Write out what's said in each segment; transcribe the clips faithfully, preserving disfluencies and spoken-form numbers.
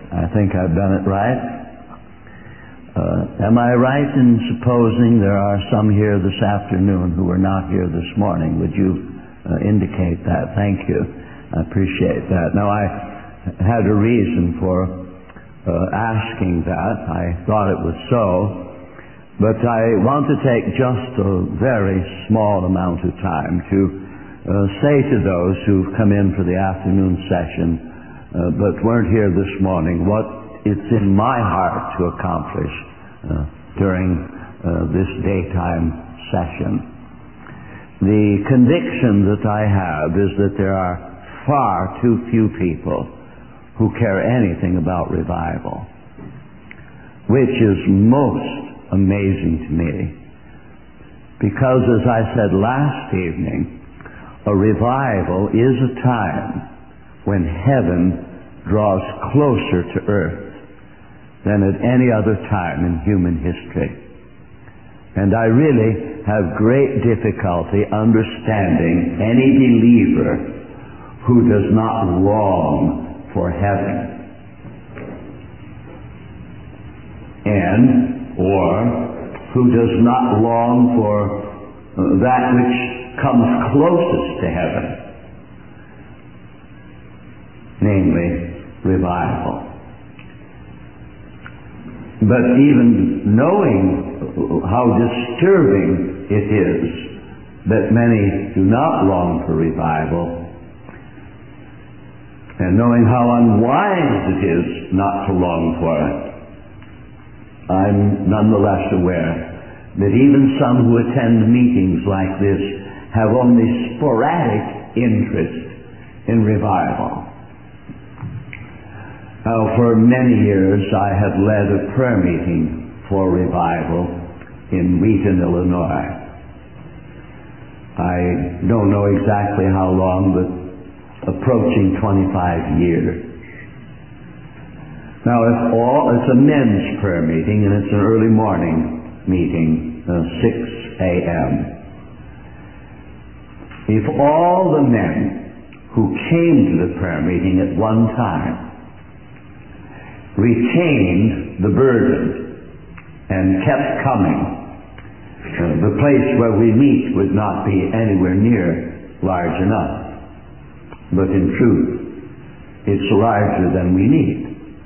I think I've done it right. Uh, am I right in supposing there are some here this afternoon who were not here this morning? Would you uh, indicate that? Thank you. I appreciate that. Now, I had a reason for uh, asking that. I thought it was so. But I want to take just a very small amount of time to uh, say to those who've come in for the afternoon session uh, but weren't here this morning what it's in my heart to accomplish uh, during uh, this daytime session. The conviction that I have is that there are far too few people who care anything about revival, which is most amazing to me. Because, as I said last evening, a revival is a time when heaven draws closer to earth than at any other time in human history. And I really have great difficulty understanding any believer who does not long for heaven and or who does not long for uh, that which comes closest to heaven, namely revival. But even knowing how disturbing it is that many do not long for revival, and knowing how unwise it is not to long for it, I'm nonetheless aware that even some who attend meetings like this have only sporadic interest in revival. Now, for many years I have led a prayer meeting for revival in Wheaton, Illinois. I don't know exactly how long, but approaching twenty-five years. Now, if all, it's a men's prayer meeting, and it's an early morning meeting, uh, six a.m. If all the men who came to the prayer meeting at one time retained the burden and kept coming, uh, the place where we meet would not be anywhere near large enough. But in truth, it's larger than we need.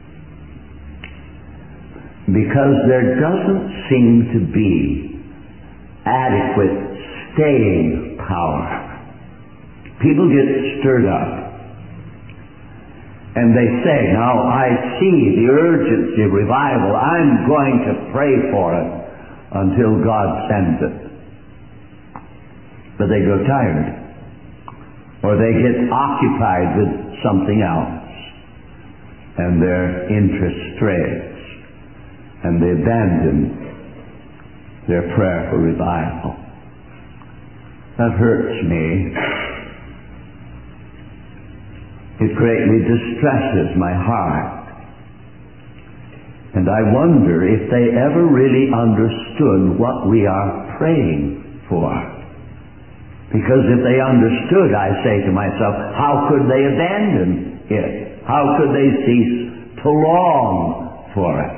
Because there doesn't seem to be adequate staying power. People get stirred up, and they say, now I see the urgency of revival, I'm going to pray for it until God sends it. But they grow tired, or they get occupied with something else, and their interest strays, and they abandon their prayer for revival. That hurts me. It greatly distresses my heart. And I wonder if they ever really understood what we are praying for. Because if they understood, I say to myself, how could they abandon it? How could they cease to long for it?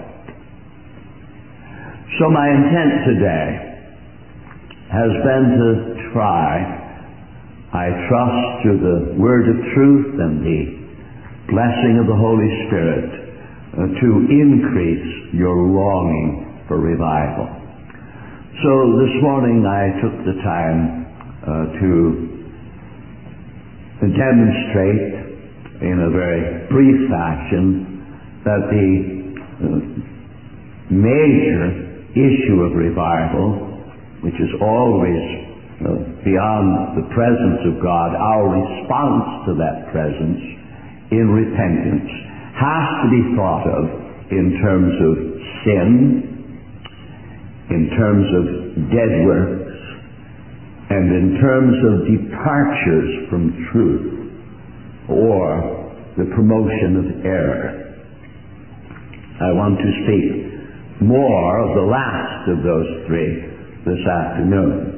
So my intent today has been to try, I trust through the word of truth and the blessing of the Holy Spirit, uh, to increase your longing for revival. So this morning I took the time uh, to demonstrate in a very brief fashion that the uh, major issue of revival, which is always uh, beyond the presence of God, our response to that presence in repentance has to be thought of in terms of sin, in terms of dead works, and in terms of departures from truth or the promotion of error. I want to speak more of the last of those three this afternoon.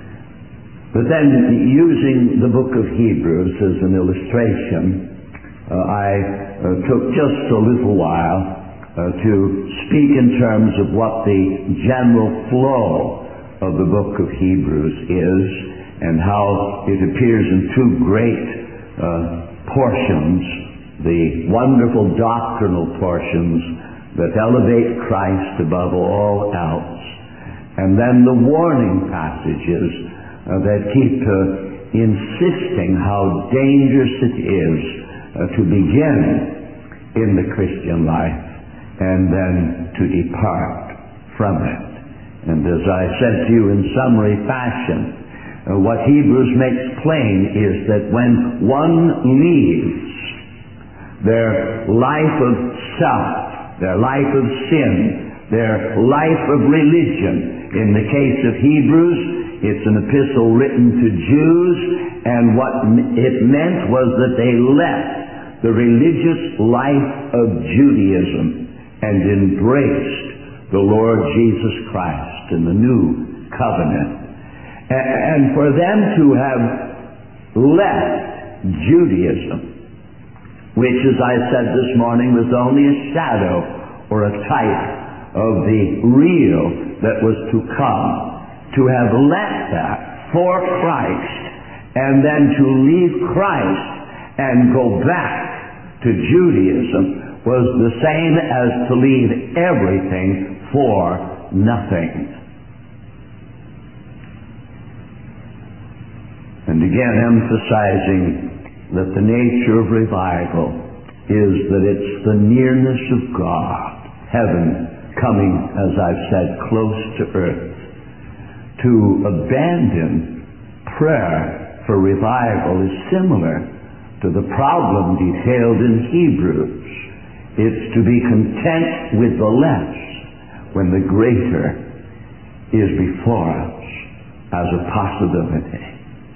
But then, using the book of Hebrews as an illustration, I uh, took just a little while uh, to speak in terms of what the general flow of the book of Hebrews is, and how it appears in two great uh, portions, the wonderful doctrinal portions that elevate Christ above all else, and then the warning passages uh, that keep uh, insisting how dangerous it is uh, to begin in the Christian life and then to depart from it. And as I said to you in summary fashion, uh, what Hebrews makes plain is that when one leaves their life of self, their life of sin, their life of religion. In the case of Hebrews, it's an epistle written to Jews, and what it meant was that they left the religious life of Judaism and embraced the Lord Jesus Christ in the new covenant. And for them to have left Judaism, which, as I said this morning, was only a shadow or a type of the real that was to come, to have left that for Christ, and then to leave Christ and go back to Judaism was the same as to leave everything for nothing. And again, emphasizing that the nature of revival is that it's the nearness of God, heaven coming, as I've said, close to earth. To abandon prayer for revival is similar to the problem detailed in Hebrews. It's to be content with the less when the greater is before us as a possibility.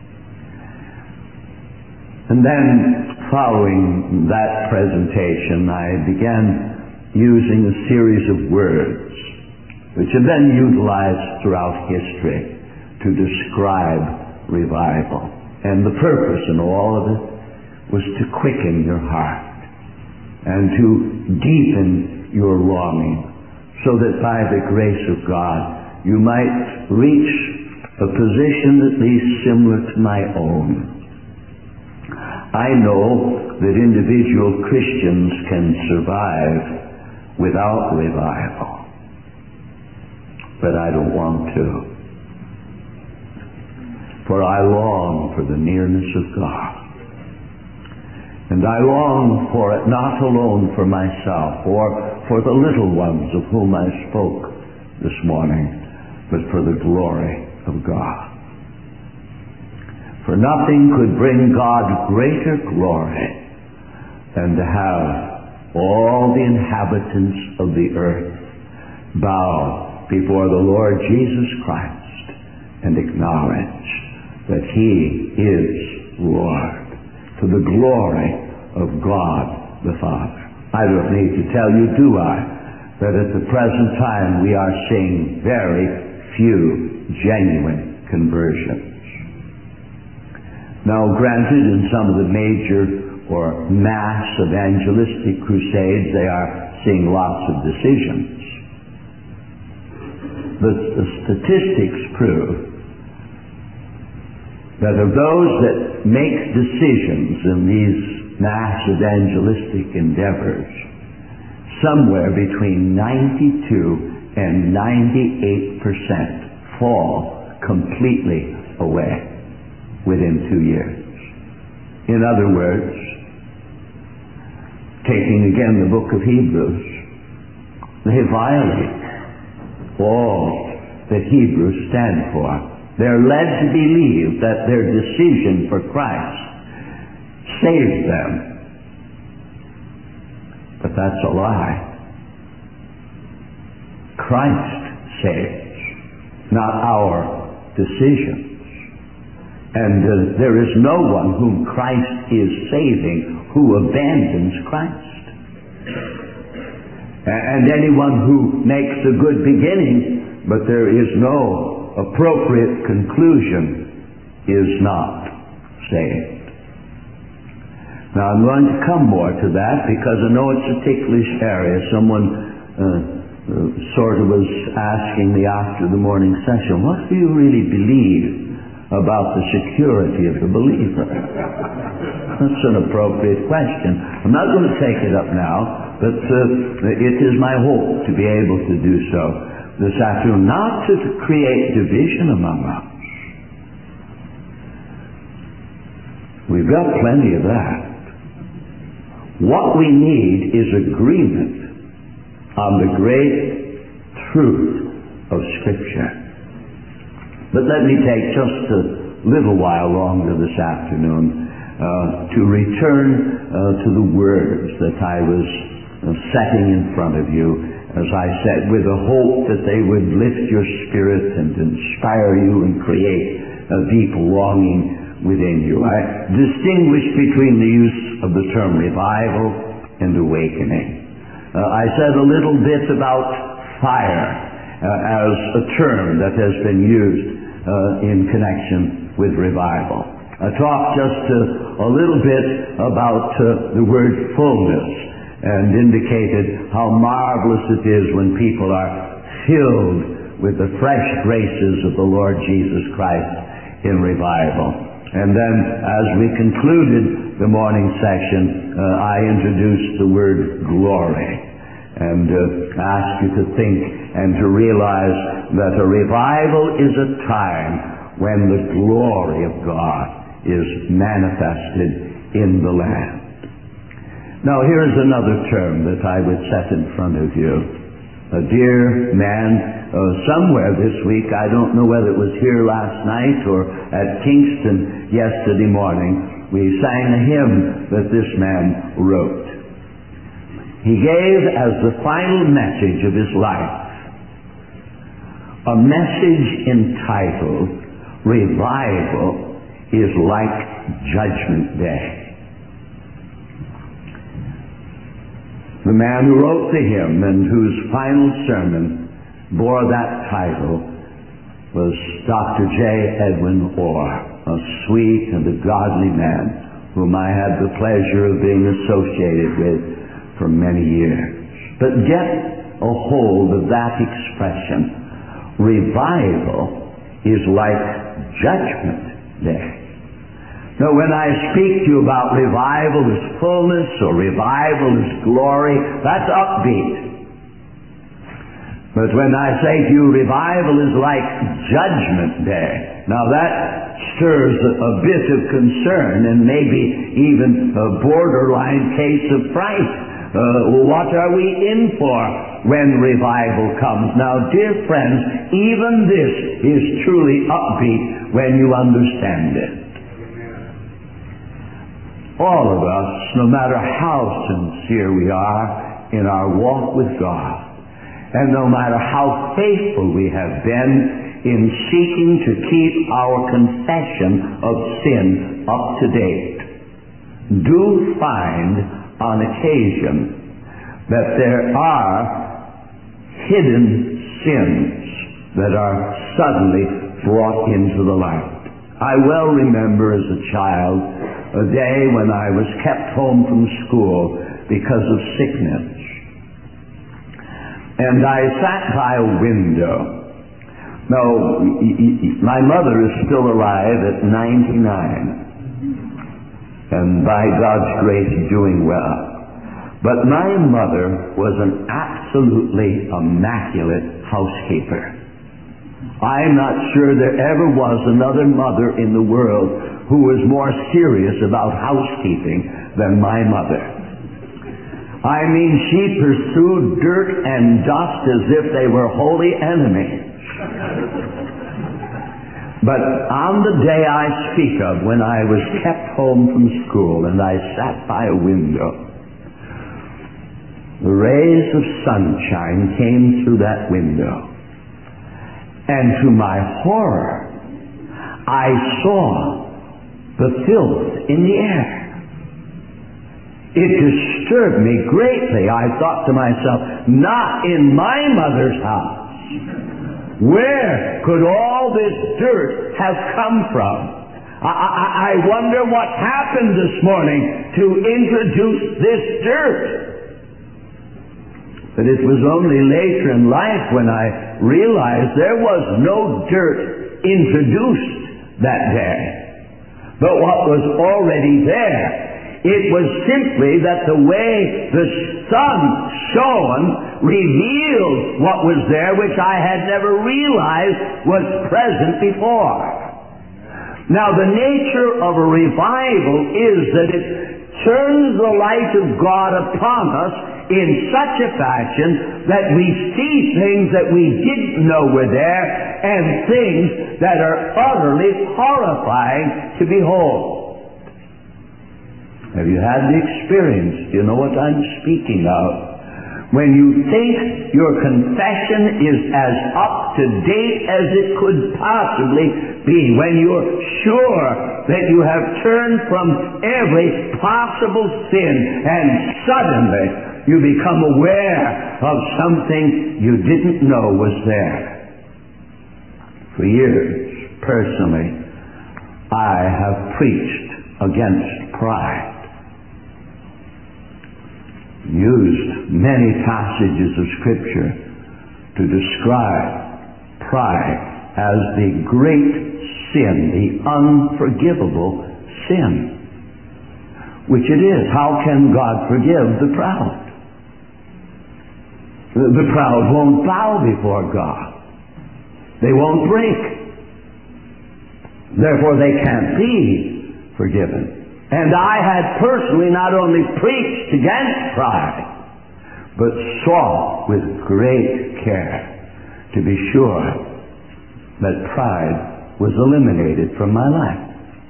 And then, following that presentation, I began using a series of words which have been utilized throughout history to describe revival. And the purpose in all of it was to quicken your heart and to deepen your longing, so that by the grace of God you might reach a position at least similar to my own. I know that individual Christians can survive without revival, but I don't want to. For I long for the nearness of God. And I long for it not alone for myself or for the little ones of whom I spoke this morning, but for the glory of God. For nothing could bring God greater glory than to have all the inhabitants of the earth bow before the Lord Jesus Christ and acknowledge that He is Lord, to the glory of God the Father. I don't need to tell you, do I, that at the present time we are seeing very few genuine conversions. Now, granted, in some of the major or mass evangelistic crusades, they are seeing lots of decisions. But the statistics prove that of those that make decisions in these mass evangelistic endeavors, somewhere between ninety-two and ninety-eight percent fall completely away within two years. In other words, taking again the book of Hebrews, they violate all that Hebrews stand for. They're led to believe that their decision for Christ saves them. But that's a lie. Christ saves, not our decisions. And uh, there is no one whom Christ is saving who abandons Christ. And anyone who makes a good beginning, but there is no appropriate conclusion, is not saved. Now I'm going to come more to that because I know it's a ticklish area. Someone uh, uh, sort of was asking me after the morning session, what do you really believe about the security of the believer? That's an appropriate question. I'm not going to take it up now, but uh, it is my hope to be able to do so this afternoon, not to create division among us. We've got plenty of that. What we need is agreement on the great truth of Scripture. But let me take just a little while longer this afternoon uh, to return uh, to the words that I was uh, setting in front of you, as I said, with a hope that they would lift your spirit and inspire you and create a deep longing within you. I distinguish between the use of the term revival and awakening. Uh, I said a little bit about fire uh, as a term that has been used uh, in connection with revival. I talked just uh, a little bit about uh, the word fullness and indicated how marvelous it is when people are filled with the fresh graces of the Lord Jesus Christ in revival. And then as we concluded the morning session, uh, I introduced the word glory and uh, asked you to think and to realize that a revival is a time when the glory of God is manifested in the land. Now here's another term that I would set in front of you. A dear man Uh, somewhere this week, I don't know whether it was here last night or at Kingston yesterday morning, we sang a hymn that this man wrote. He gave as the final message of his life a message entitled, Revival is Like Judgment Day. The man who wrote the hymn and whose final sermon bore that title was Doctor J. Edwin Orr, a sweet and a godly man whom I had the pleasure of being associated with for many years. But get a hold of that expression. Revival is like Judgment Day. Now, when I speak to you about revival as fullness or revival as glory, that's upbeat. But when I say to you, revival is like Judgment Day, now that stirs a, a bit of concern and maybe even a borderline case of fright. Uh, what are we in for when revival comes? Now, dear friends, even this is truly upbeat when you understand it. All of us, no matter how sincere we are in our walk with God, and no matter how faithful we have been in seeking to keep our confession of sin up to date, do find on occasion that there are hidden sins that are suddenly brought into the light. I well remember as a child a day when I was kept home from school because of sickness. And I sat by a window. Now, my mother is still alive at ninety-nine. And by God's grace, doing well. But my mother was an absolutely immaculate housekeeper. I'm not sure there ever was another mother in the world who was more serious about housekeeping than my mother. I mean, she pursued dirt and dust as if they were holy enemies. But on the day I speak of, when I was kept home from school and I sat by a window, the rays of sunshine came through that window. And to my horror, I saw the filth in the air. It disturbed me greatly. I thought to myself, not in my mother's house. Where could all this dirt have come from? I, I, I wonder what happened this morning to introduce this dirt. But it was only later in life when I realized there was no dirt introduced that day. But what was already there, it was simply that the way the sun shone revealed what was there, which I had never realized was present before. Now, the nature of a revival is that it turns the light of God upon us in such a fashion that we see things that we didn't know were there and things that are utterly horrifying to behold. Have you had the experience? Do you know what I'm speaking of? When you think your confession is as up to date as it could possibly be, when you're sure that you have turned from every possible sin, and suddenly you become aware of something you didn't know was there. For years, personally, I have preached against pride. Used many passages of Scripture to describe pride as the great sin, the unforgivable sin, which it is. How can God forgive the proud? The proud won't bow before God. They won't break. Therefore, they can't be forgiven. And I had personally not only preached against pride, but sought with great care to be sure that pride was eliminated from my life.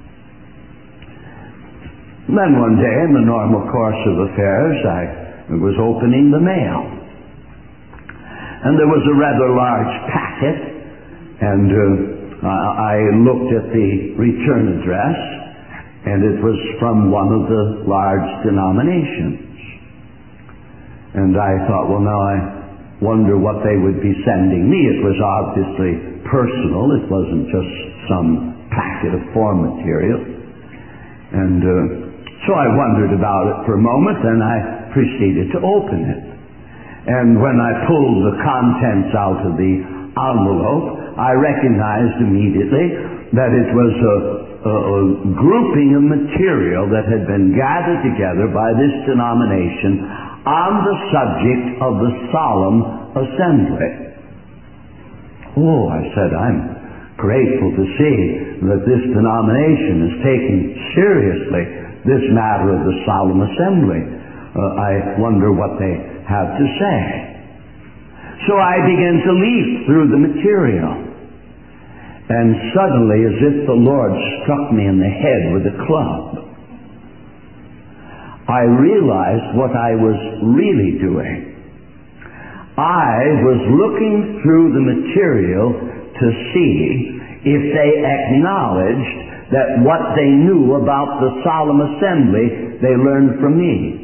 And then one day, in the normal course of affairs, I was opening the mail. And there was a rather large packet, and uh, I looked at the return address, and it was from one of the large denominations. And I thought, well, now I wonder what they would be sending me. It was obviously personal. It wasn't just some packet of form material. And uh, so I wondered about it for a moment, and I proceeded to open it. And when I pulled the contents out of the envelope, I recognized immediately that it was a A, a grouping of material that had been gathered together by this denomination on the subject of the solemn assembly. Oh, I said, I'm grateful to see that this denomination is taking seriously this matter of the solemn assembly. Uh, I wonder what they have to say. So I began to leaf through the material. And suddenly, as if the Lord struck me in the head with a club, I realized what I was really doing. I was looking through the material to see if they acknowledged that what they knew about the solemn assembly they learned from me.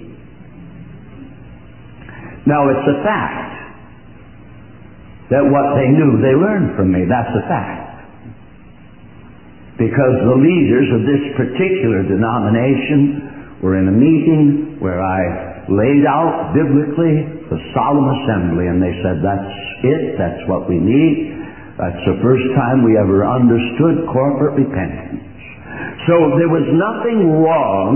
Now, it's a fact that what they knew they learned from me. That's a fact. Because the leaders of this particular denomination were in a meeting where I laid out biblically the solemn assembly, and they said, that's it, that's what we need. That's the first time we ever understood corporate repentance. So there was nothing wrong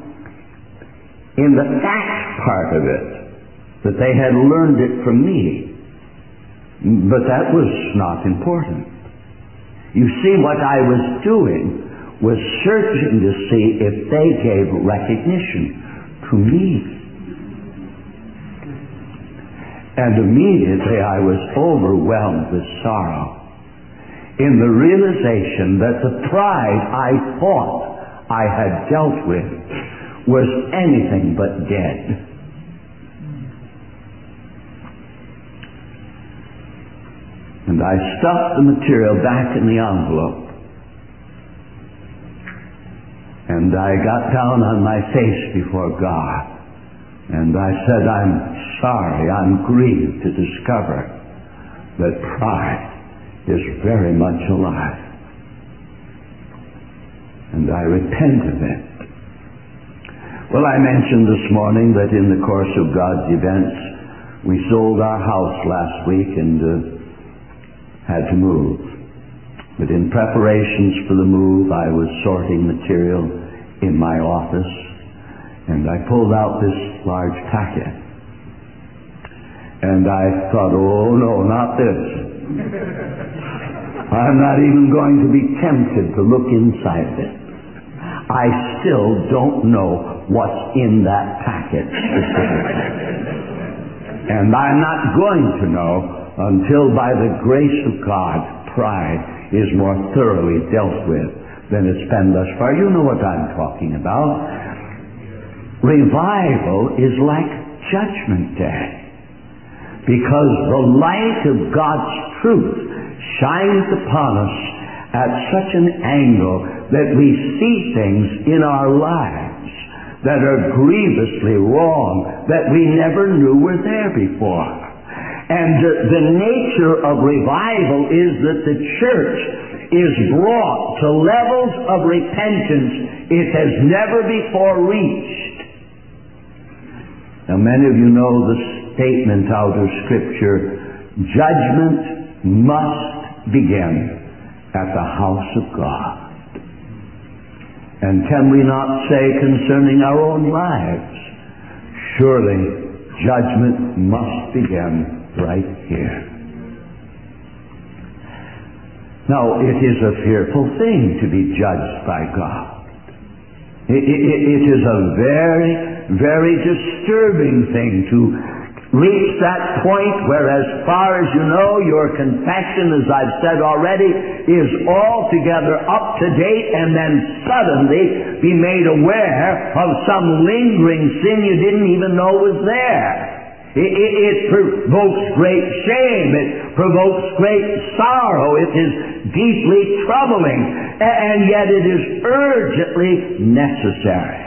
in the fact part of it, that they had learned it from me. But that was not important. You see, what I was doing was searching to see if they gave recognition to me. And immediately I was overwhelmed with sorrow in the realization that the pride I thought I had dealt with was anything but dead. And I stuffed the material back in the envelope. And I got down on my face before God. And I said, I'm sorry, I'm grieved to discover that pride is very much alive. and I repent of it. Well, I mentioned this morning that in the course of God's events, we sold our house last week and uh, had to move. But in preparations for the move, I was sorting material in my office, and I pulled out this large packet. And I thought, oh no, not this. I'm not even going to be tempted to look inside of it. I still don't know what's in that packet specifically. And I'm not going to know until by the grace of God, pride is more thoroughly dealt with than it's been thus far. You know what I'm talking about. Revival is like Judgment Day, because the light of God's truth shines upon us at such an angle that we see things in our lives that are grievously wrong, that we never knew were there before. And the, the nature of revival is that the church is brought to levels of repentance it has never before reached. Now, many of you know the statement out of Scripture, judgment must begin at the house of God. And can we not say concerning our own lives, surely judgment must begin right here. Now, it is a fearful thing to be judged by God. It, it, it is a very, very disturbing thing to reach that point where, as far as you know, your confession, as I've said already, is altogether up to date, and then suddenly be made aware of some lingering sin you didn't even know was there. It, it, it provokes great shame. It provokes great sorrow. It is deeply troubling. And yet it is urgently necessary.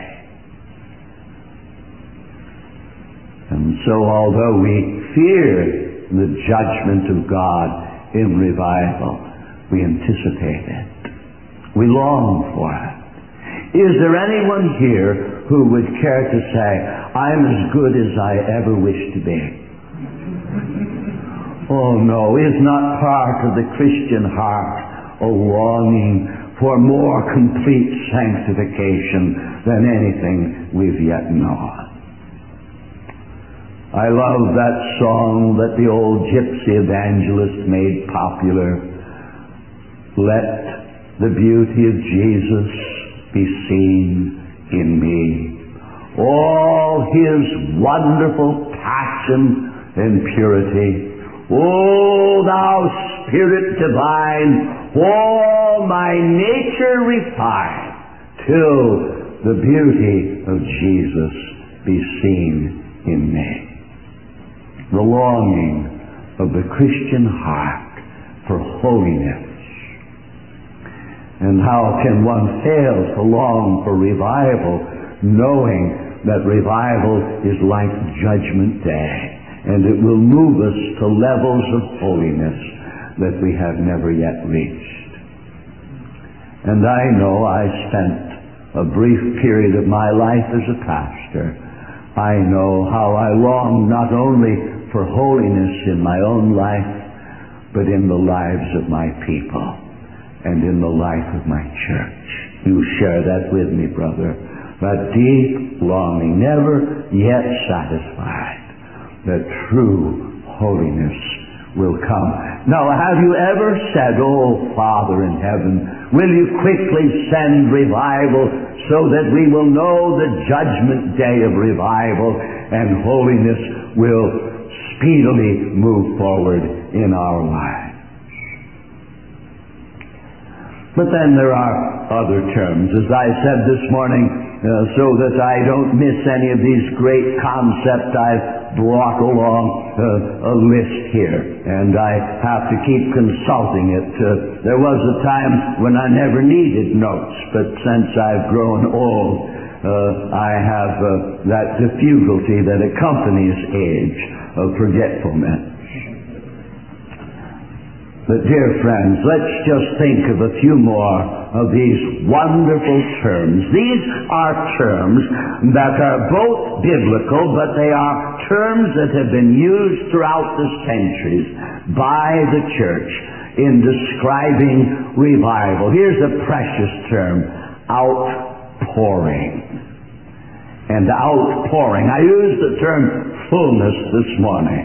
And so although we fear the judgment of God in revival, we anticipate it. We long for it. Is there anyone here who would care to say, I'm as good as I ever wish to be? Oh no, is not part of the Christian heart a longing for more complete sanctification than anything we've yet known? I love that song that the old gypsy evangelist made popular. Let the beauty of Jesus be seen in me. All His wonderful passion and purity. O thou Spirit divine, all my nature refine, till the beauty of Jesus be seen in me. The longing of the Christian heart for holiness. And how can one fail to long for revival, knowing that revival is like Judgment Day, and it will move us to levels of holiness that we have never yet reached. And I know I spent a brief period of my life as a pastor. I know how I long not only for holiness in my own life, but in the lives of my people and in the life of my church. You share that with me, brother. That deep longing, never yet satisfied, that true holiness will come. Now, have you ever said, oh, Father in heaven, will you quickly send revival so that we will know the judgment day of revival and holiness will speedily move forward in our lives? But then there are other terms, as I said this morning, uh, so that I don't miss any of these great concepts. I've brought along uh, a list here, and I have to keep consulting it. Uh, there was a time when I never needed notes, but since I've grown old, uh, I have uh, that difficulty that accompanies age of forgetfulness. But dear friends, let's just think of a few more of these wonderful terms. These are terms that are both biblical, but they are terms that have been used throughout the centuries by the church in describing revival. Here's a precious term: outpouring. And outpouring. I used the term fullness this morning.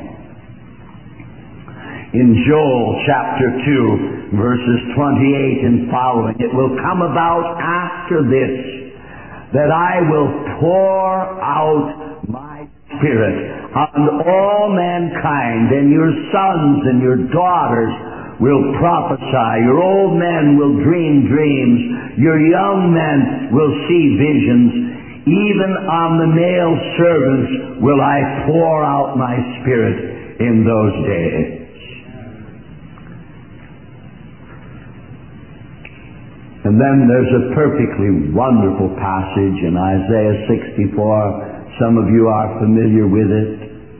In Joel chapter two, verses twenty-eight and following, it will come about after this that I will pour out my Spirit on all mankind, and your sons and your daughters will prophesy, your old men will dream dreams, your young men will see visions, even on the male servants will I pour out my Spirit in those days. And then there's a perfectly wonderful passage in Isaiah sixty-four. Some of you are familiar with it.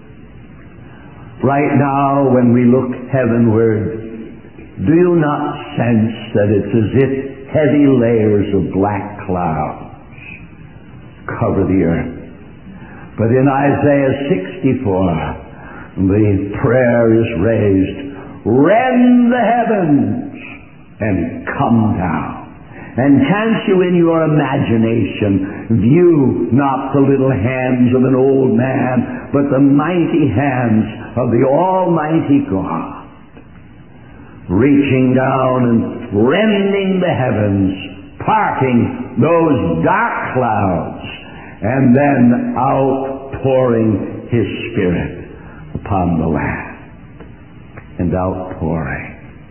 Right now, when we look heavenward, do you not sense that it's as if heavy layers of black clouds cover the earth? But in Isaiah sixty-four, the prayer is raised, rend the heavens and come down. And can't you in your imagination view not the little hands of an old man, but the mighty hands of the Almighty God, reaching down and rending the heavens, parting those dark clouds, and then outpouring His Spirit upon the land. And outpouring.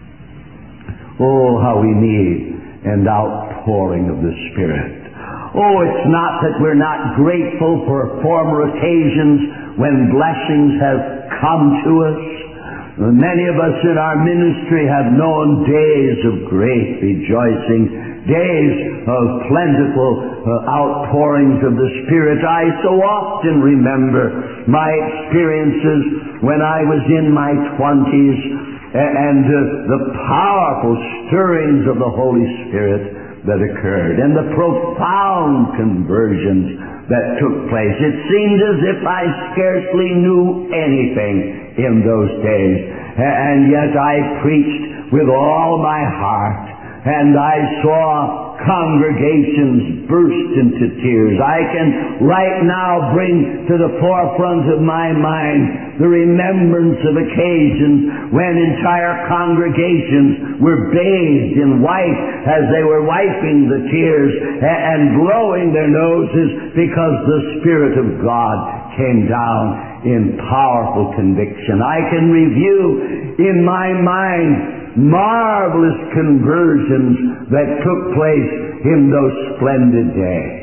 Oh, how we need an outpouring of the Spirit. Oh, it's not that we're not grateful for former occasions when blessings have come to us. Many of us in our ministry have known days of great rejoicing, days of plentiful uh, outpourings of the Spirit. I so often remember my experiences when I was in my twenties and uh, the powerful stirrings of the Holy Spirit that occurred and the profound conversions that took place. It seemed as if I scarcely knew anything in those days, and yet I preached with all my heart, and I saw congregations burst into tears. I can right now bring to the forefront of my mind the remembrance of occasions when entire congregations were bathed in white as they were wiping the tears and blowing their noses because the Spirit of God came down in powerful conviction. I can review in my mind marvelous conversions that took place in those splendid days.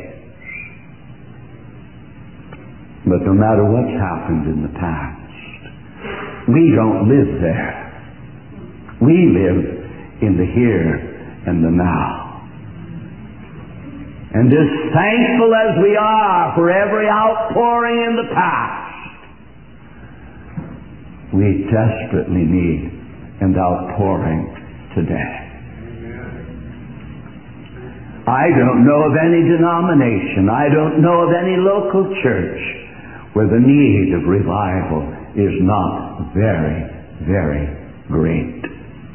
But no matter what's happened in the past, we don't live there. We live in the here and the now. And as thankful as we are for every outpouring in the past, we desperately need an outpouring today. I don't know of any denomination, I don't know of any local church where the need of revival is not very, very great.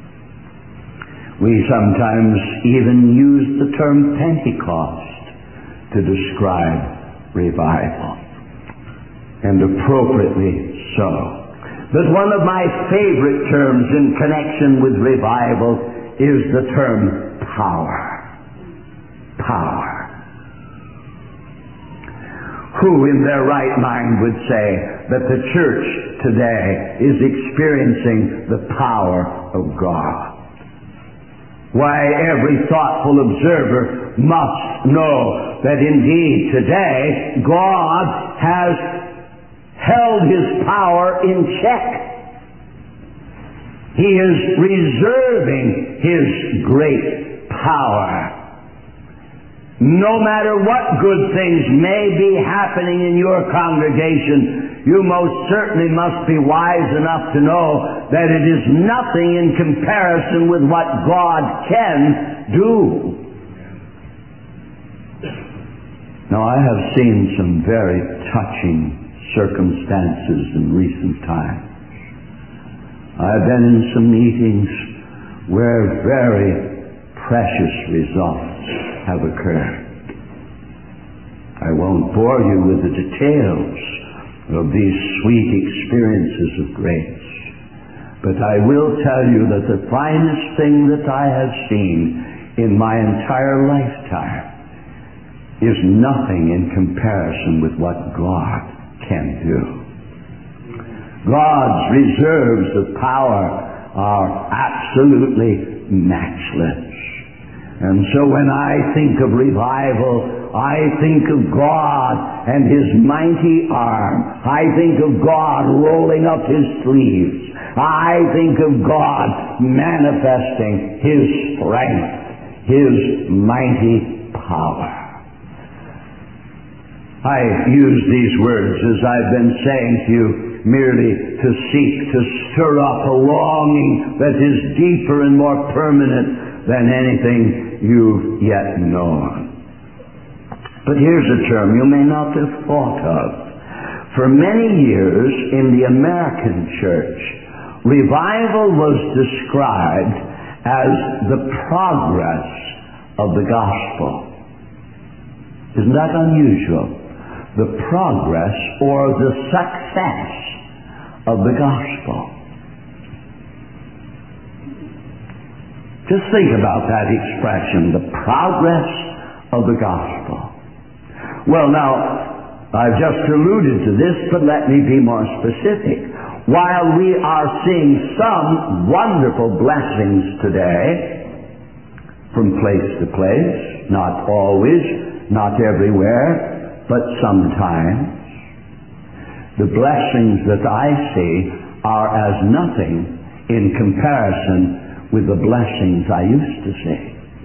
We sometimes even use the term Pentecost to describe revival, and appropriately so. But one of my favorite terms in connection with revival is the term power. Power. Who in their right mind would say that the church today is experiencing the power of God? Why, every thoughtful observer must know that indeed today God has held His power in check. He is reserving His great power. No matter what good things may be happening in your congregation, you most certainly must be wise enough to know that it is nothing in comparison with what God can do. Now, I have seen some very touching circumstances in recent times. I've been in some meetings where very precious results have occurred. I won't bore you with the details of these sweet experiences of grace, but I will tell you that the finest thing that I have seen in my entire lifetime is nothing in comparison with what God can do. God's reserves of power are absolutely matchless. And so when I think of revival, I think of God and His mighty arm. I think of God rolling up His sleeves. I think of God manifesting His strength, His mighty power. I use these words, as I've been saying to you, merely to seek to stir up a longing that is deeper and more permanent than anything you've yet known. But here's a term you may not have thought of. For many years in the American church, revival was described as the progress of the gospel. Isn't that unusual? The progress or the success of the gospel. Just think about that expression, the progress of the gospel. Well, now, I've just alluded to this, but let me be more specific. While we are seeing some wonderful blessings today, from place to place, not always, not everywhere, but sometimes, the blessings that I see are as nothing in comparison with the blessings I used to see.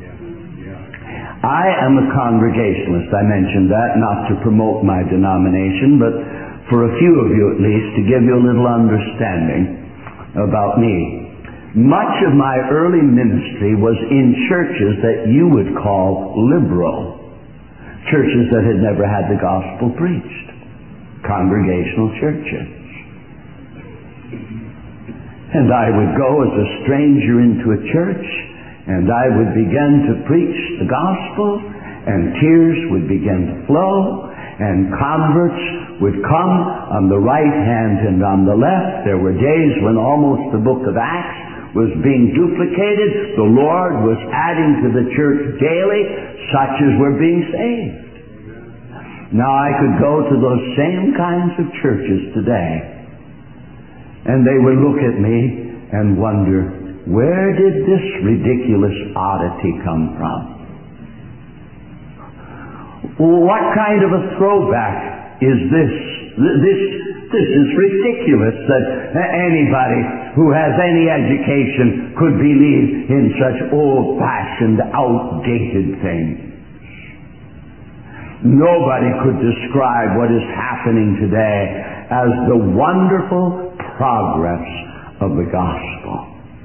I am a Congregationalist. I mentioned that not to promote my denomination, but for a few of you at least to give you a little understanding about me. Much of my early ministry was in churches that you would call liberal. Churches that had never had the gospel preached. Congregational churches. And I would go as a stranger into a church, and I would begin to preach the gospel, and tears would begin to flow, and converts would come on the right hand and on the left. There were days when almost the book of Acts was being duplicated. The Lord was adding to the church daily such as were being saved. Now I could go to those same kinds of churches today, and they would look at me and wonder, where did this ridiculous oddity come from? What kind of a throwback is this? This, this is ridiculous that anybody who has any education could believe in such old-fashioned, outdated things. Nobody could describe what is happening today as the wonderful progress of the gospel.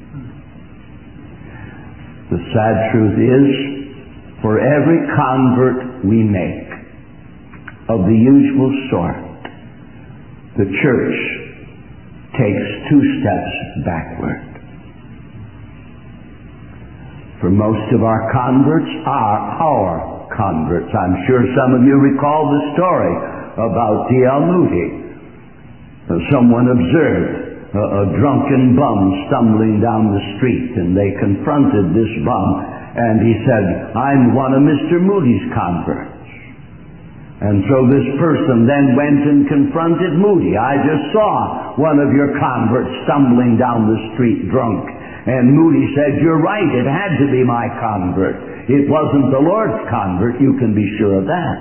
The sad truth is, for every convert we make of the usual sort, the church takes two steps backward. For most of our converts are our converts. I'm sure some of you recall the story about D L Moody. Someone observed a, a drunken bum stumbling down the street, and they confronted this bum, and he said, "I'm one of Mister Moody's converts." And so this person then went and confronted Moody. "I just saw one of your converts stumbling down the street drunk." And Moody said, "You're right, it had to be my convert. It wasn't the Lord's convert, you can be sure of that."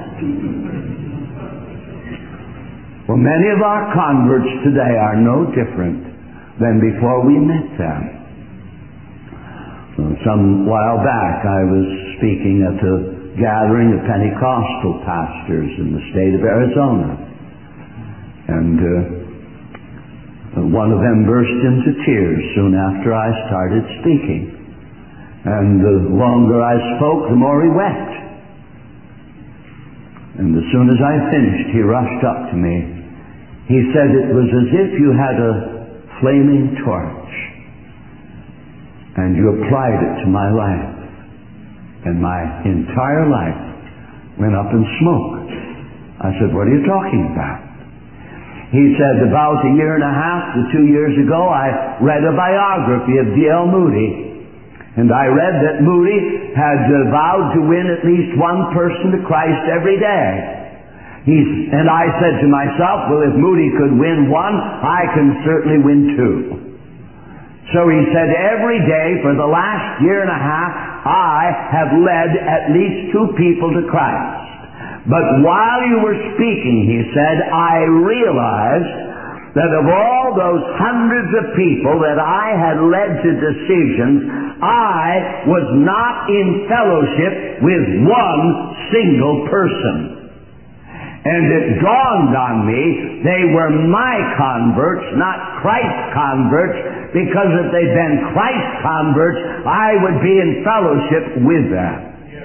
Well, many of our converts today are no different than before we met them. Well, some while back I was speaking at a gathering of Pentecostal pastors in the state of Arizona. And uh, one of them burst into tears soon after I started speaking. And the longer I spoke, the more he wept. And as soon as I finished, he rushed up to me. He said, it was as if you had a flaming torch and you applied it to my life, and my entire life went up in smoke. I said, what are you talking about? He said, about a year and a half to two years ago, I read a biography of D L Moody. And I read that Moody had uh, vowed to win at least one person to Christ every day. He's, and I said to myself, well, if Moody could win one, I can certainly win two. So he said, every day for the last year and a half, I have led at least two people to Christ. But while you were speaking, he said, I realized that of all those hundreds of people that I had led to decisions, I was not in fellowship with one single person. And it dawned on me they were my converts, not Christ's converts, because if they'd been Christ's converts, I would be in fellowship with them.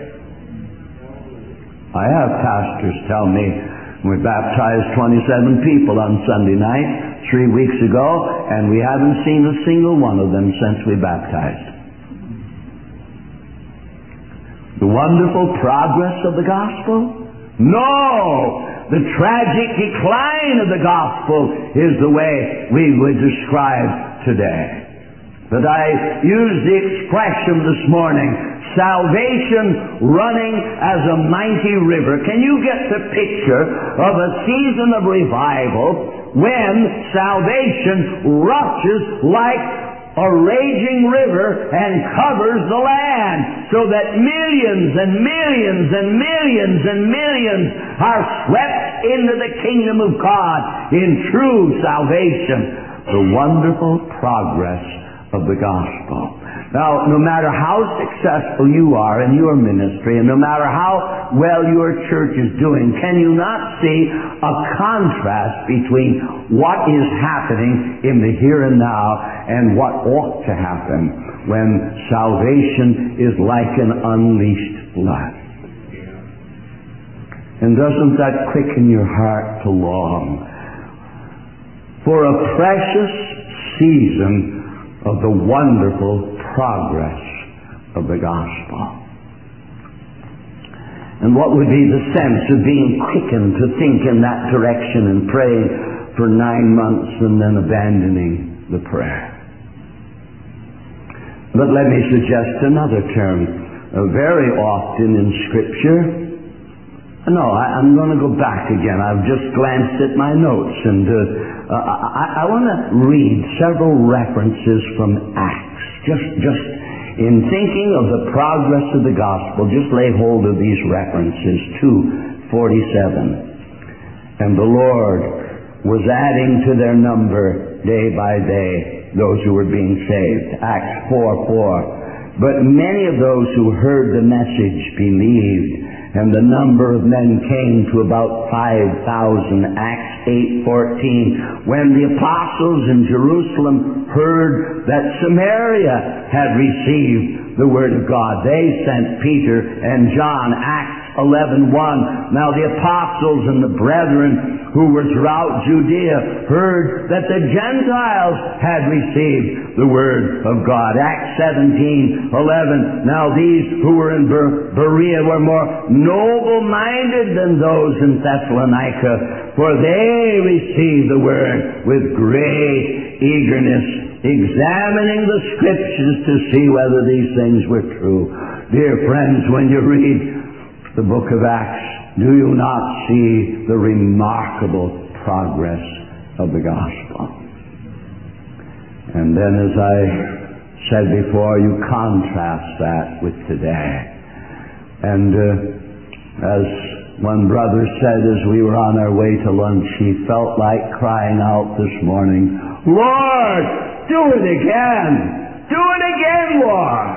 I have pastors tell me, we baptized twenty-seven people on Sunday night three weeks ago, and we haven't seen a single one of them since we baptized. The wonderful progress of the gospel? No! The tragic decline of the gospel is the way we would describe today. But I used the expression this morning, salvation running as a mighty river. Can you get the picture of a season of revival when salvation rushes like a raging river and covers the land, so that millions and millions and millions and millions are swept into the kingdom of God in true salvation? The wonderful progress of the gospel. Now, no matter how successful you are in your ministry, and no matter how well your church is doing, can you not see a contrast between what is happening in the here and now and what ought to happen when salvation is like an unleashed flood? And doesn't that quicken your heart to long for a precious season of the wonderful progress of the gospel? And what would be the sense of being quickened to think in that direction and pray for nine months and then abandoning the prayer? But let me suggest another term. Uh, very often in Scripture, no, I, I'm going to go back again. I've just glanced at my notes, and uh, uh, I, I want to read several references from Acts. Just, just in thinking of the progress of the gospel, just lay hold of these references. two forty-seven. And the Lord was adding to their number day by day those who were being saved. Acts four four. But many of those who heard the message believed, and the number of men came to about five thousand. Acts eight fourteen. When the apostles in Jerusalem heard that Samaria had received the word of God, they sent Peter and John. Acts eleven one. Now the apostles and the brethren who were throughout Judea heard that the Gentiles had received the word of God. Acts seventeen eleven. Now these who were in Ber- Berea were more noble-minded than those in Thessalonica, for they received the word with great eagerness, examining the Scriptures to see whether these things were true. Dear friends, when you read the book of Acts, do you not see the remarkable progress of the gospel? And then, as I said before, you contrast that with today. And uh, as one brother said as we were on our way to lunch, he felt like crying out this morning, Lord, do it again! Do it again, Lord!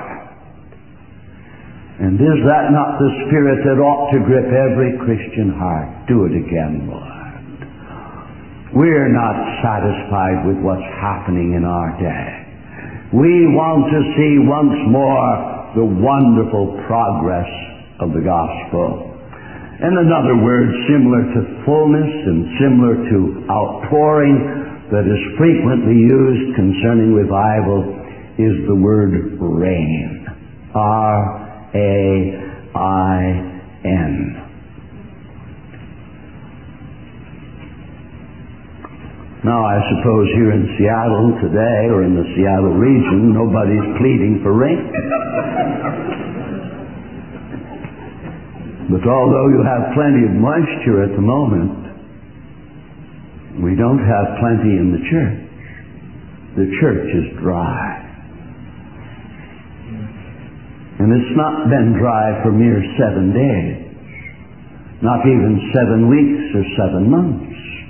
And is that not the spirit that ought to grip every Christian heart? Do it again, Lord. We're not satisfied with what's happening in our day. We want to see once more the wonderful progress of the gospel. In other words, similar to fullness and similar to outpouring that is frequently used concerning revival is the word rain. R A I N. Now, I suppose here in Seattle today, or in the Seattle region, nobody's pleading for rain. But although you have plenty of moisture at the moment, we don't have plenty in the church. The church is dry. And it's not been dry for mere seven days, not even seven weeks or seven months.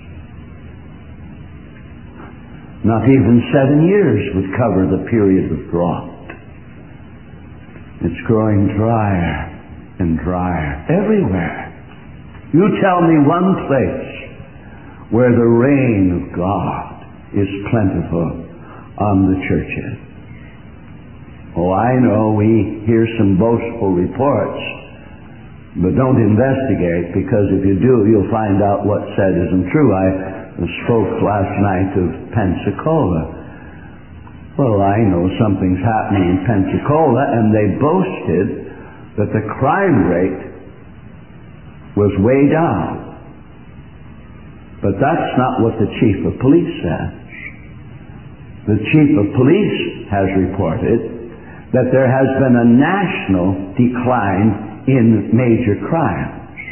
Not even seven years would cover the period of drought. It's growing drier and drier everywhere. You tell me one place where the rain of God is plentiful on the churches. Oh, I know we hear some boastful reports, but don't investigate, because if you do, you'll find out what's said isn't true. I spoke last night of Pensacola. Well, I know something's happening in Pensacola, and they boasted that the crime rate was way down. But that's not what the chief of police says. The chief of police has reported that there has been a national decline in major crimes,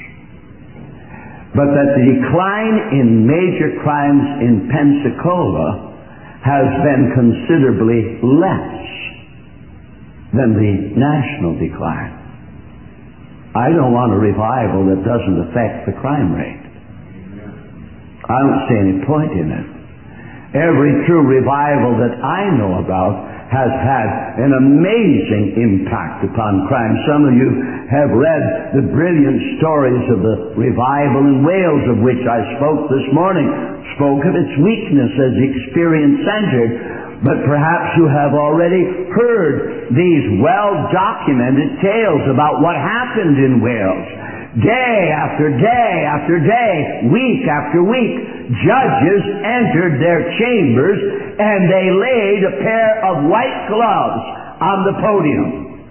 but that the decline in major crimes in Pensacola has been considerably less than the national decline. I don't want a revival that doesn't affect the crime rate. I don't see any point in it. Every true revival that I know about has had an amazing impact upon crime. Some of you have read the brilliant stories of the revival in Wales, of which I spoke this morning. Spoke of its weakness as experience-centered, but perhaps you have already heard these well-documented tales about what happened in Wales. Day after day after day, week after week, judges entered their chambers and they laid a pair of white gloves on the podium,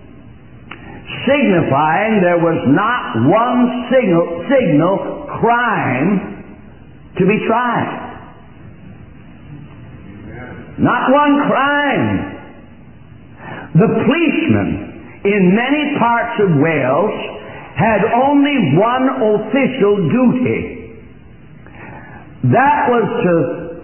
signifying there was not one signal, signal crime to be tried. Not one crime. The policemen in many parts of Wales had only one official duty. That was to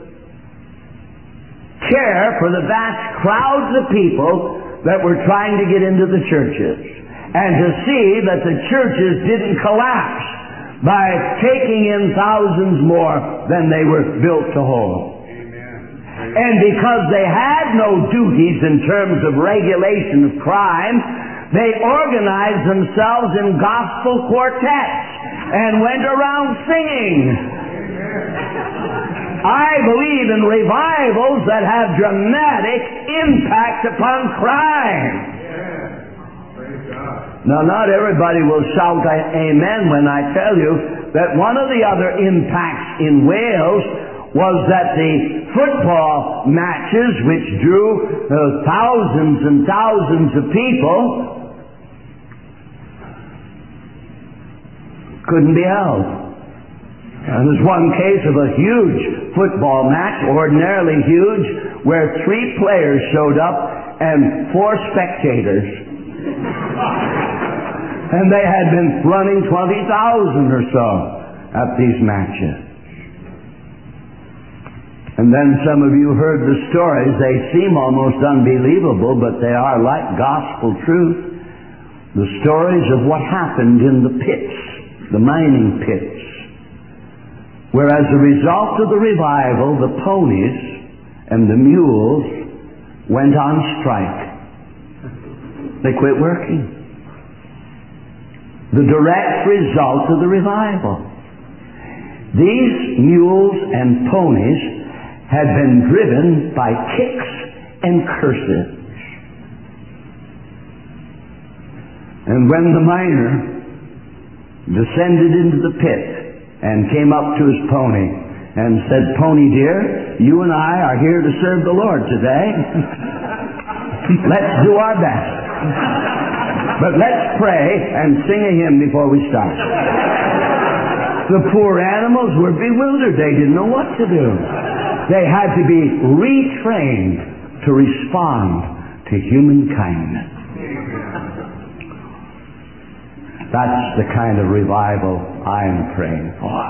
care for the vast crowds of people that were trying to get into the churches, and to see that the churches didn't collapse by taking in thousands more than they were built to hold. And because they had no duties in terms of regulation of crime, they organized themselves in gospel quartets and went around singing. I believe in revivals that have dramatic impact upon crime. Now, not everybody will shout amen when I tell you that one of the other impacts in Wales was that the football matches, which drew uh, thousands and thousands of people, couldn't be held. Uh, there's one case of a huge football match, ordinarily huge, where three players showed up and four spectators. And they had been running twenty thousand or so at these matches. And then some of you heard the stories. They seem almost unbelievable, but they are like gospel truth. The stories of what happened in the pits, the mining pits, where as a result of the revival, the ponies and the mules went on strike. They quit working. The direct result of the revival. These mules and ponies had been driven by kicks and curses. And when the miner descended into the pit and came up to his pony and said, "Pony dear, you and I are here to serve the Lord today. Let's do our best. But let's pray and sing a hymn before we start." The poor animals were bewildered. They didn't know what to do. They had to be retrained to respond to human kindness. That's the kind of revival I'm praying for.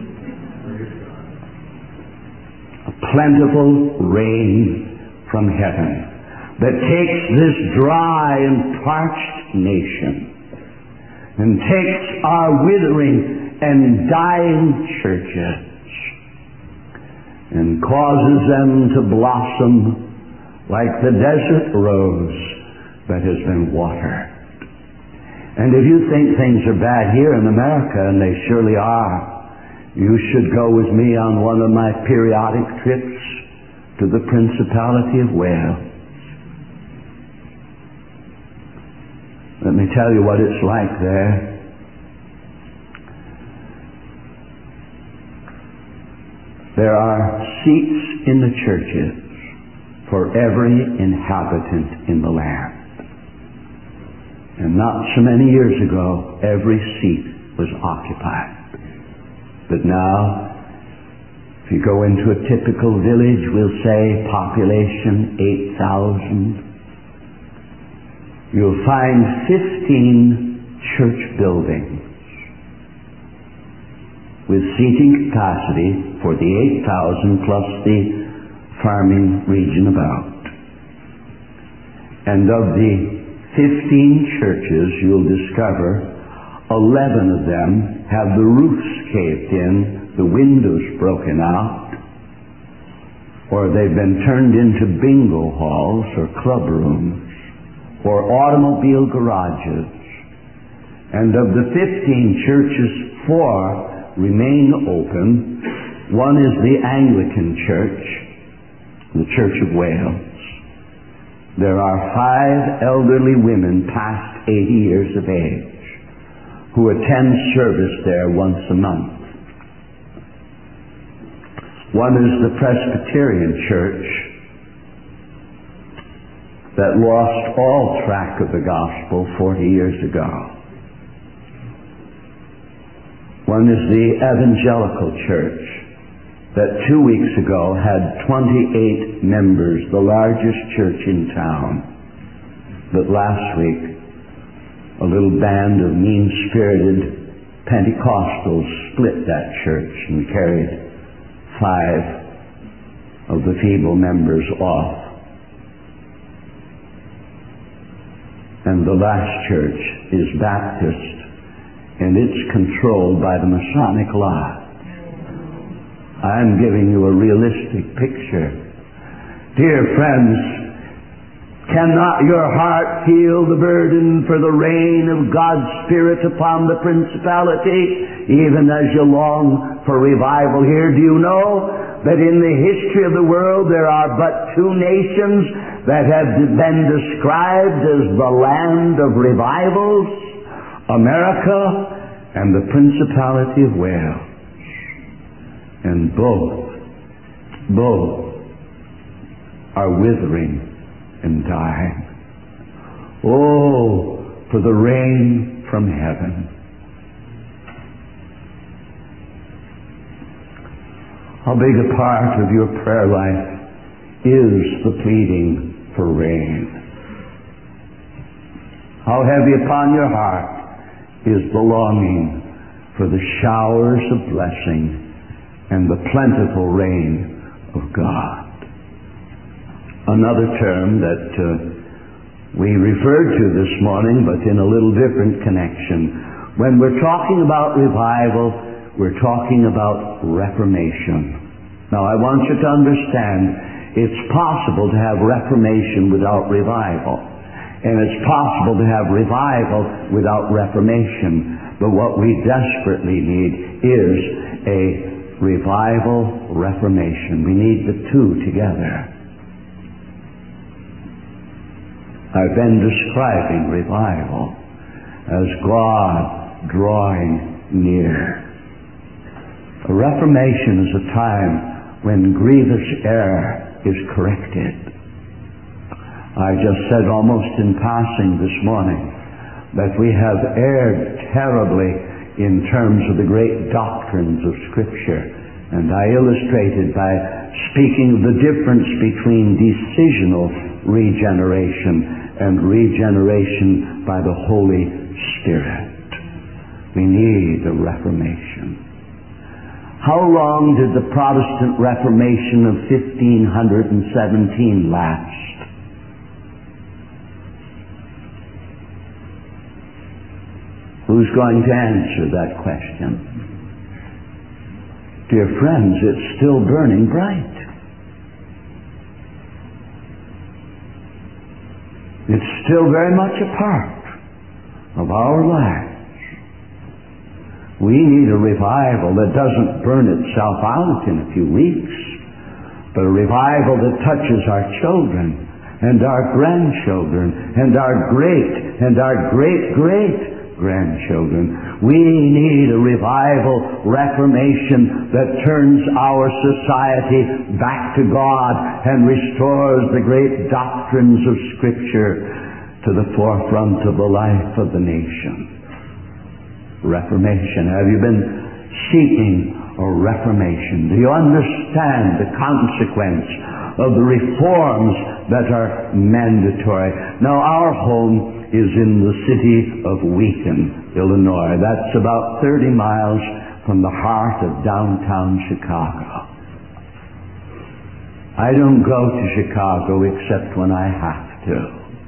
A plentiful rain from heaven that takes this dry and parched nation and takes our withering and dying churches and causes them to blossom like the desert rose that has been watered. And if you think things are bad here in America, and they surely are, you should go with me on one of my periodic trips to the Principality of Wales. Let me tell you what it's like there. There are seats in the churches for every inhabitant in the land. And not so many years ago, every seat was occupied. But now, if you go into a typical village, we'll say population eight thousand. You'll find fifteen church buildings with seating capacity for the eight thousand plus the farming region about. And of the fifteen churches, you'll discover eleven of them have the roofs caved in, the windows broken out, or they've been turned into bingo halls or club rooms or automobile garages. And of the fifteen churches, four remain open. One is the Anglican Church, the Church of Wales. There are five elderly women past eighty years of age who attend service there once a month. One is the Presbyterian Church that lost all track of the gospel forty years ago. One is the Evangelical Church that two weeks ago had twenty-eight members, the largest church in town. But last week, a little band of mean-spirited Pentecostals split that church and carried five of the feeble members off. And the last church is Baptist, and it's controlled by the Masonic Lodge. I'm giving you a realistic picture. Dear friends, cannot your heart feel the burden for the reign of God's Spirit upon the principality, even as you long for revival here? Do you know that in the history of the world there are but two nations that have been described as the land of revivals? America and the Principality of Wales. And both, both are withering and dying. Oh, for the rain from heaven. How big a part of your prayer life is the pleading for rain? How heavy upon your heart is the longing for the showers of blessing and the plentiful rain of God? Another term that uh, we referred to this morning, but in a little different connection. When we're talking about revival, we're talking about reformation. Now, I want you to understand, it's possible to have reformation without revival. And it's possible to have revival without reformation. But what we desperately need is a revival, reformation. We need the two together. I've been describing revival as God drawing near. A reformation is a time when grievous error is corrected. I just said almost in passing this morning that we have erred terribly in terms of the great doctrines of Scripture. And I illustrated by speaking of the difference between decisional regeneration and regeneration by the Holy Spirit. We need a reformation. How long did the Protestant Reformation of fifteen seventeen last? Who's going to answer that question? Dear friends, it's still burning bright. It's still very much a part of our lives. We need a revival that doesn't burn itself out in a few weeks, but a revival that touches our children and our grandchildren and our great and our great-great grandchildren. We need a revival reformation that turns our society back to God and restores the great doctrines of Scripture to the forefront of the life of the nation. Reformation. Have you been seeking a reformation? Do you understand the consequence of the reforms that are mandatory? Now, our home is in the city of Wheaton, Illinois. That's about thirty miles from the heart of downtown Chicago. I don't go to Chicago except when I have to.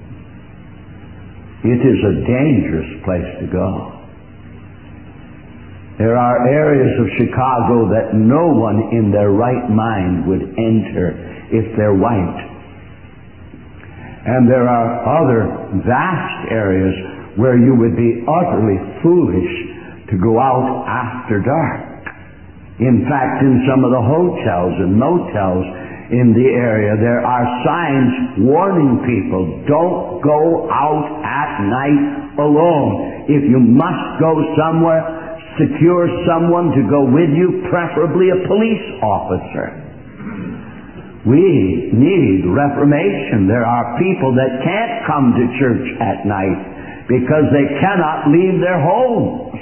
It is a dangerous place to go. There are areas of Chicago that no one in their right mind would enter if they're white. And there are other vast areas where you would be utterly foolish to go out after dark. In fact, in some of the hotels and motels in the area, there are signs warning people, don't go out at night alone. If you must go somewhere, secure someone to go with you, preferably a police officer. We need reformation. There are people that can't come to church at night because they cannot leave their homes.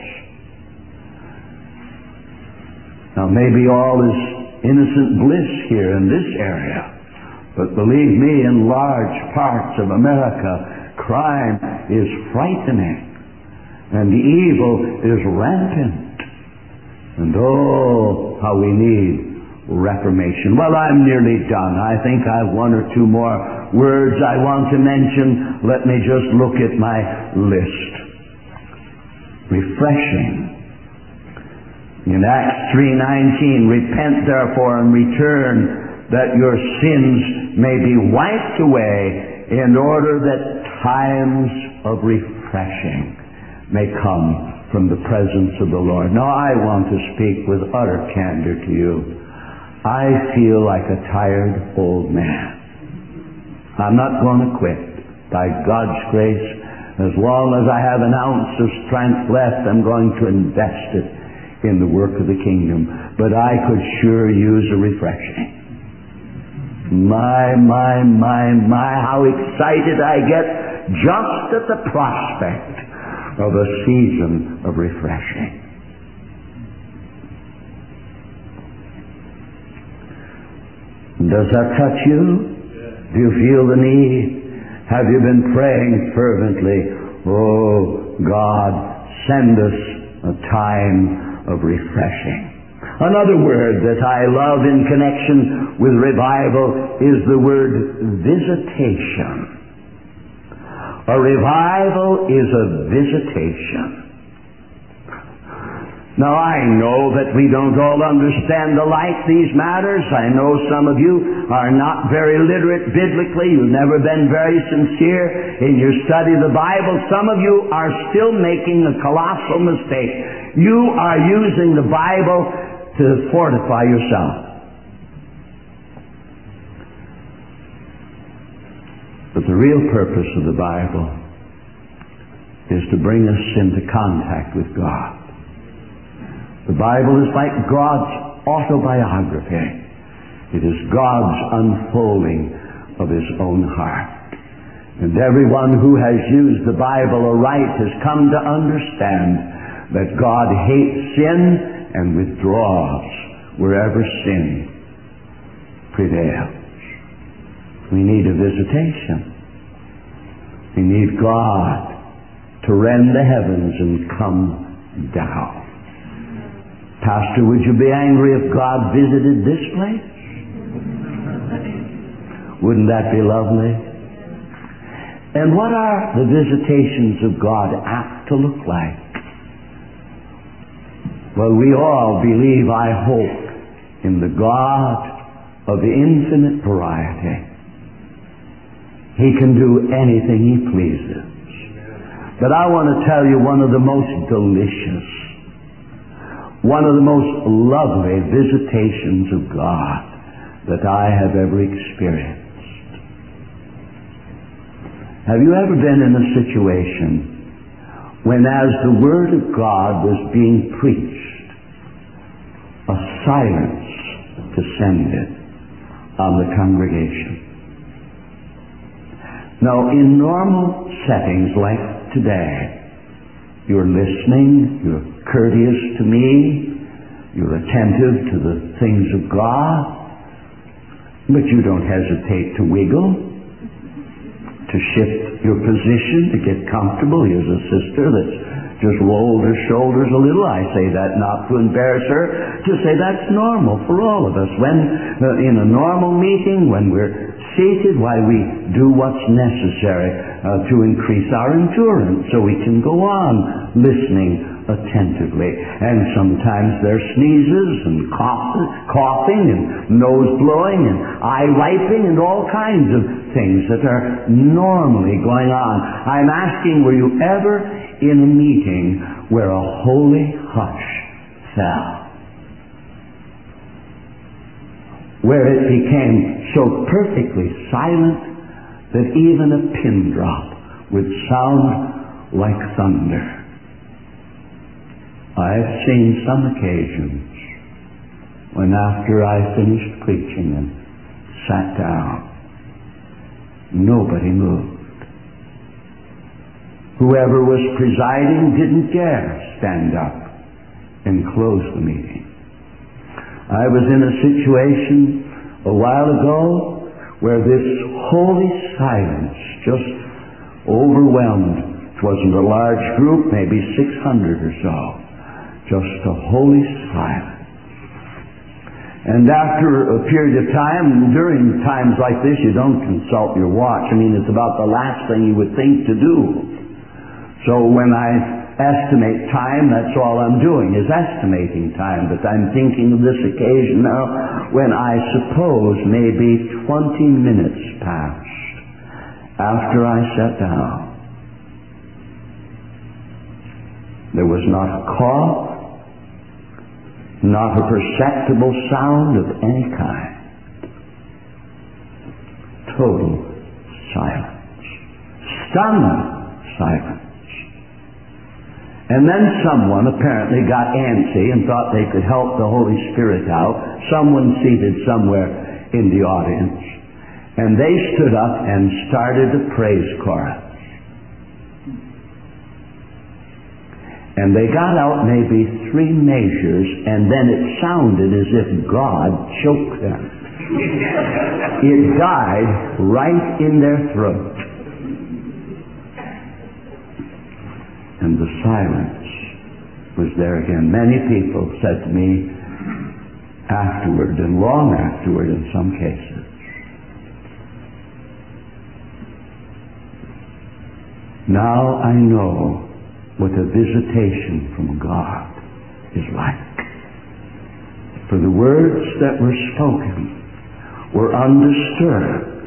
Now, maybe all is innocent bliss here in this area, but believe me, in large parts of America, crime is frightening. And the evil is rampant. And oh, how we need reformation. Well, I'm nearly done. I think I have one or two more words I want to mention. Let me just look at my list. Refreshing. In Acts three nineteen, repent therefore and return that your sins may be wiped away in order that times of refreshing may come from the presence of the Lord. Now, I want to speak with utter candor to you. I feel like a tired old man. I'm not going to quit. By God's grace, as long as I have an ounce of strength left, I'm going to invest it in the work of the kingdom. But I could sure use a refreshing. My, my, my, my, how excited I get just at the prospect of a season of refreshing. Does that touch you? Do you feel the need? Have you been praying fervently? Oh, God, send us a time of refreshing. Another word that I love in connection with revival is the word visitation. A revival is a visitation. Now, I know that we don't all understand alike these matters. I know some of you are not very literate biblically. You've never been very sincere in your study of the Bible. Some of you are still making a colossal mistake. You are using the Bible to fortify yourself. But the real purpose of the Bible is to bring us into contact with God. The Bible is like God's autobiography. It is God's unfolding of His own heart. And everyone who has used the Bible aright has come to understand that God hates sin and withdraws wherever sin prevails. We need a visitation. We need God to rend the heavens and come down. Pastor, would you be angry if God visited this place? Wouldn't that be lovely? And what are the visitations of God apt to look like? Well, we all believe, I hope, in the God of the infinite variety. He can do anything He pleases. But I want to tell you one of the most delicious, one of the most lovely visitations of God that I have ever experienced. Have you ever been in a situation when, as the Word of God was being preached, a silence descended on the congregation? Now, in normal settings like today, you're listening, you're courteous to me, you're attentive to the things of God, but you don't hesitate to wiggle, to shift your position, to get comfortable. Here's a sister that's just rolled her shoulders a little. I say that not to embarrass her, to say that's normal for all of us. When uh, in a normal meeting, when we're seated, why we do what's necessary uh, to increase our endurance so we can go on listening attentively. And sometimes there's sneezes and cough, coughing and nose blowing and eye wiping and all kinds of things that are normally going on. I'm asking, were you ever in a meeting where a holy hush fell? Where it became so perfectly silent that even a pin drop would sound like thunder. I've seen some occasions when after I finished preaching and sat down, nobody moved. Whoever was presiding didn't dare stand up and close the meeting. I was in a situation a while ago where this holy silence just overwhelmed. It wasn't a large group, maybe six hundred or so. Just a holy silence. And after a period of time, during times like this, you don't consult your watch. I mean, it's about the last thing you would think to do. So when I estimate time, that's all I'm doing, is estimating time. But I'm thinking of this occasion now when I suppose maybe twenty minutes passed after I sat down. There was not a cough, not a perceptible sound of any kind. Total silence. Stunned silence. And then someone apparently got antsy and thought they could help the Holy Spirit out. Someone seated somewhere in the audience. And they stood up and started a praise chorus. And they got out maybe three measures, and then it sounded as if God choked them. It died right in their throat. And the silence was there again. Many people said to me afterward, and long afterward in some cases, now I know what a visitation from God is like. For the words that were spoken were undisturbed.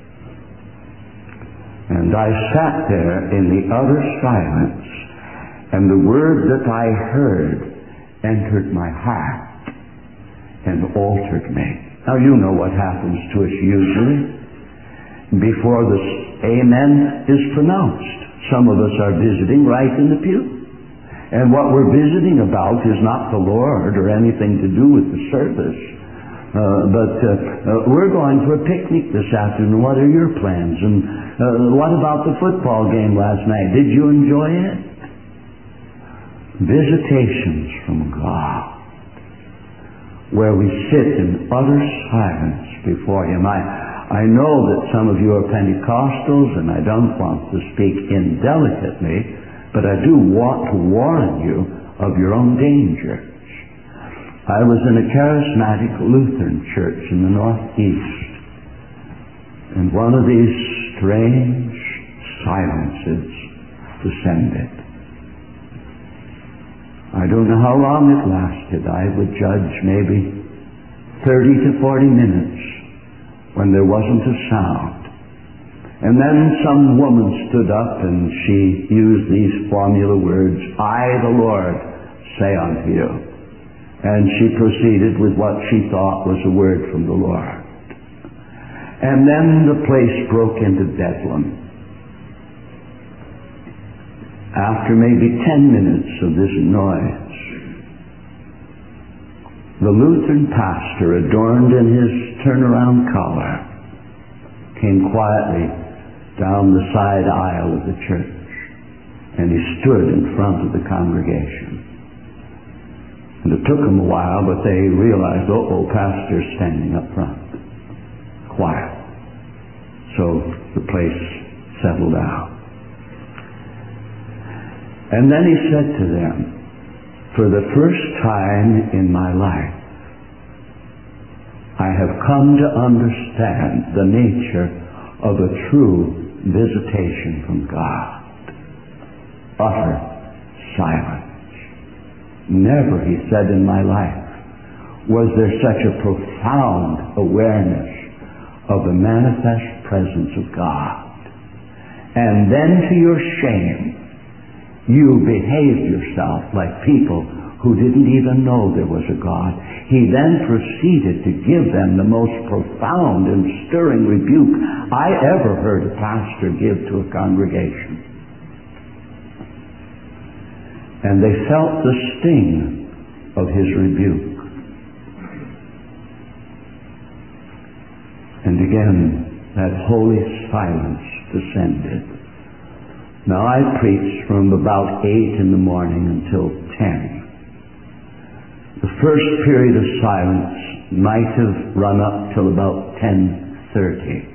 And I sat there in the utter silence, and the word that I heard entered my heart and altered me. Now you know what happens to us usually. Before the amen is pronounced, Some of us are visiting right in the pew. And what we're visiting about is not the Lord or anything to do with the service. Uh, but uh, uh, we're going to a picnic this afternoon. What are your plans? And uh, what about the football game last night? Did you enjoy it? Visitations from God, where we sit in utter silence before Him. I, I know that some of you are Pentecostals, and I don't want to speak indelicately, but I do want to warn you of your own dangers. I was in a charismatic Lutheran church in the Northeast, and one of these strange silences descended. I don't know how long it lasted. I would judge maybe thirty to forty minutes when there wasn't a sound. And then some woman stood up and she used these formula words, "I, the Lord, say unto you." And she proceeded with what she thought was a word from the Lord. And then the place broke into bedlam. After maybe ten minutes of this noise, the Lutheran pastor, adorned in his turnaround collar, came quietly down the side aisle of the church, and he stood in front of the congregation. And it took them a while, but they realized, oh, oh, pastor's standing up front. Quiet. So the place settled out. And then he said to them, "For the first time in my life, I have come to understand the nature of a true visitation from God. Utter silence. Never," he said, "in my life was there such a profound awareness of the manifest presence of God. And then, to your shame, you behaved yourself like people who didn't even know there was a God." He then proceeded to give them the most profound and stirring rebuke I ever heard a pastor give to a congregation. And they felt the sting of his rebuke. And again, that holy silence descended. Now, I preached from about eight in the morning until ten. The first period of silence might have run up till about ten thirty.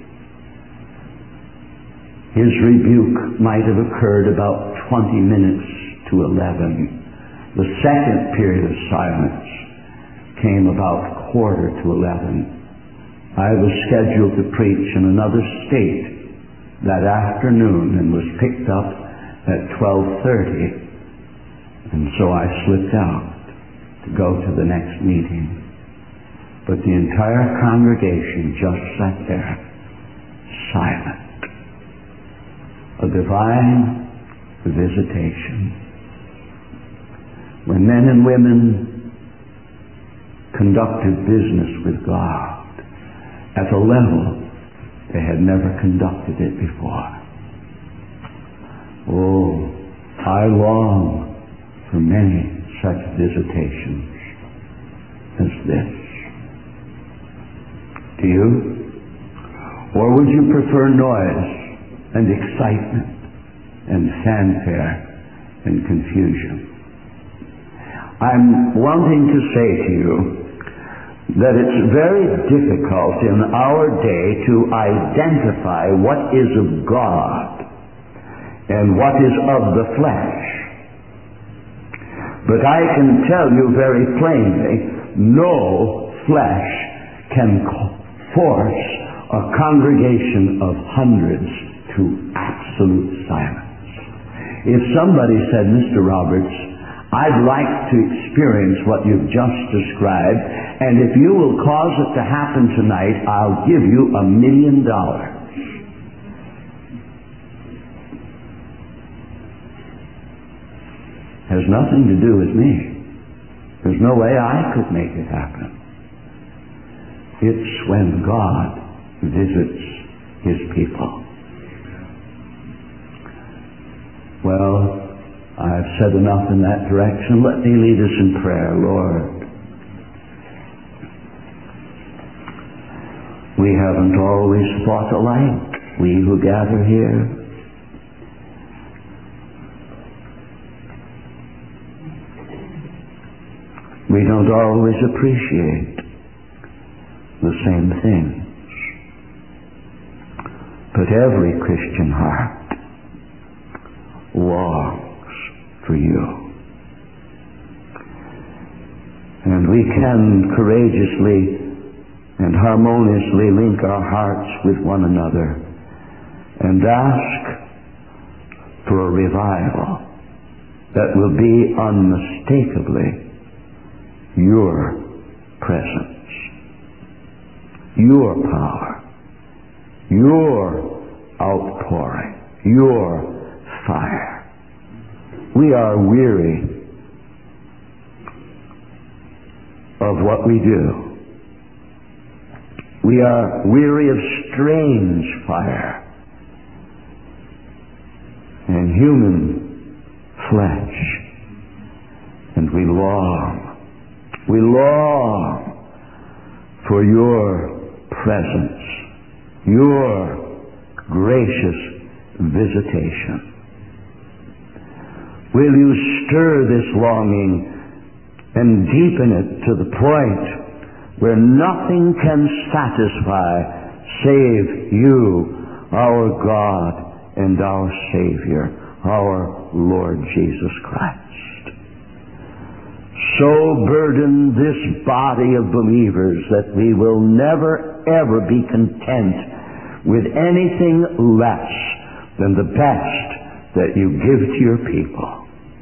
His rebuke might have occurred about twenty minutes to eleven. The second period of silence came about quarter to eleven. I was scheduled to preach in another state that afternoon and was picked up at twelve thirty, and so I slipped out to go to the next meeting. But the entire congregation just sat there, silent. A divine visitation. When men and women conducted business with God at a level they had never conducted it before. Oh, I long for many such visitations as this. Do you? Or would you prefer noise and excitement and fanfare and confusion? I'm wanting to say to you that it's very difficult in our day to identify what is of God and what is of the flesh. But I can tell you very plainly, no flesh can force a congregation of hundreds to absolute silence. If somebody said, "Mister Roberts, I'd like to experience what you've just described, and if you will cause it to happen tonight, I'll give you a million dollars." Has nothing to do with me. There's no way I could make it happen. It's when God visits His people. Well, I've said enough in that direction. Let me lead us in prayer. Lord, we haven't always thought alike, we who gather here. We don't always appreciate the same things. But every Christian heart longs for you. And we can courageously and harmoniously link our hearts with one another and ask for a revival that will be unmistakably your presence, your power, your outpouring, your fire. We are weary of what we do. We are weary of strange fire and human flesh, and we long We long for your presence, your gracious visitation. Will you stir this longing and deepen it to the point where nothing can satisfy save you, our God and our Savior, our Lord Jesus Christ. So burden this body of believers that we will never ever be content with anything less than the best that you give to your people.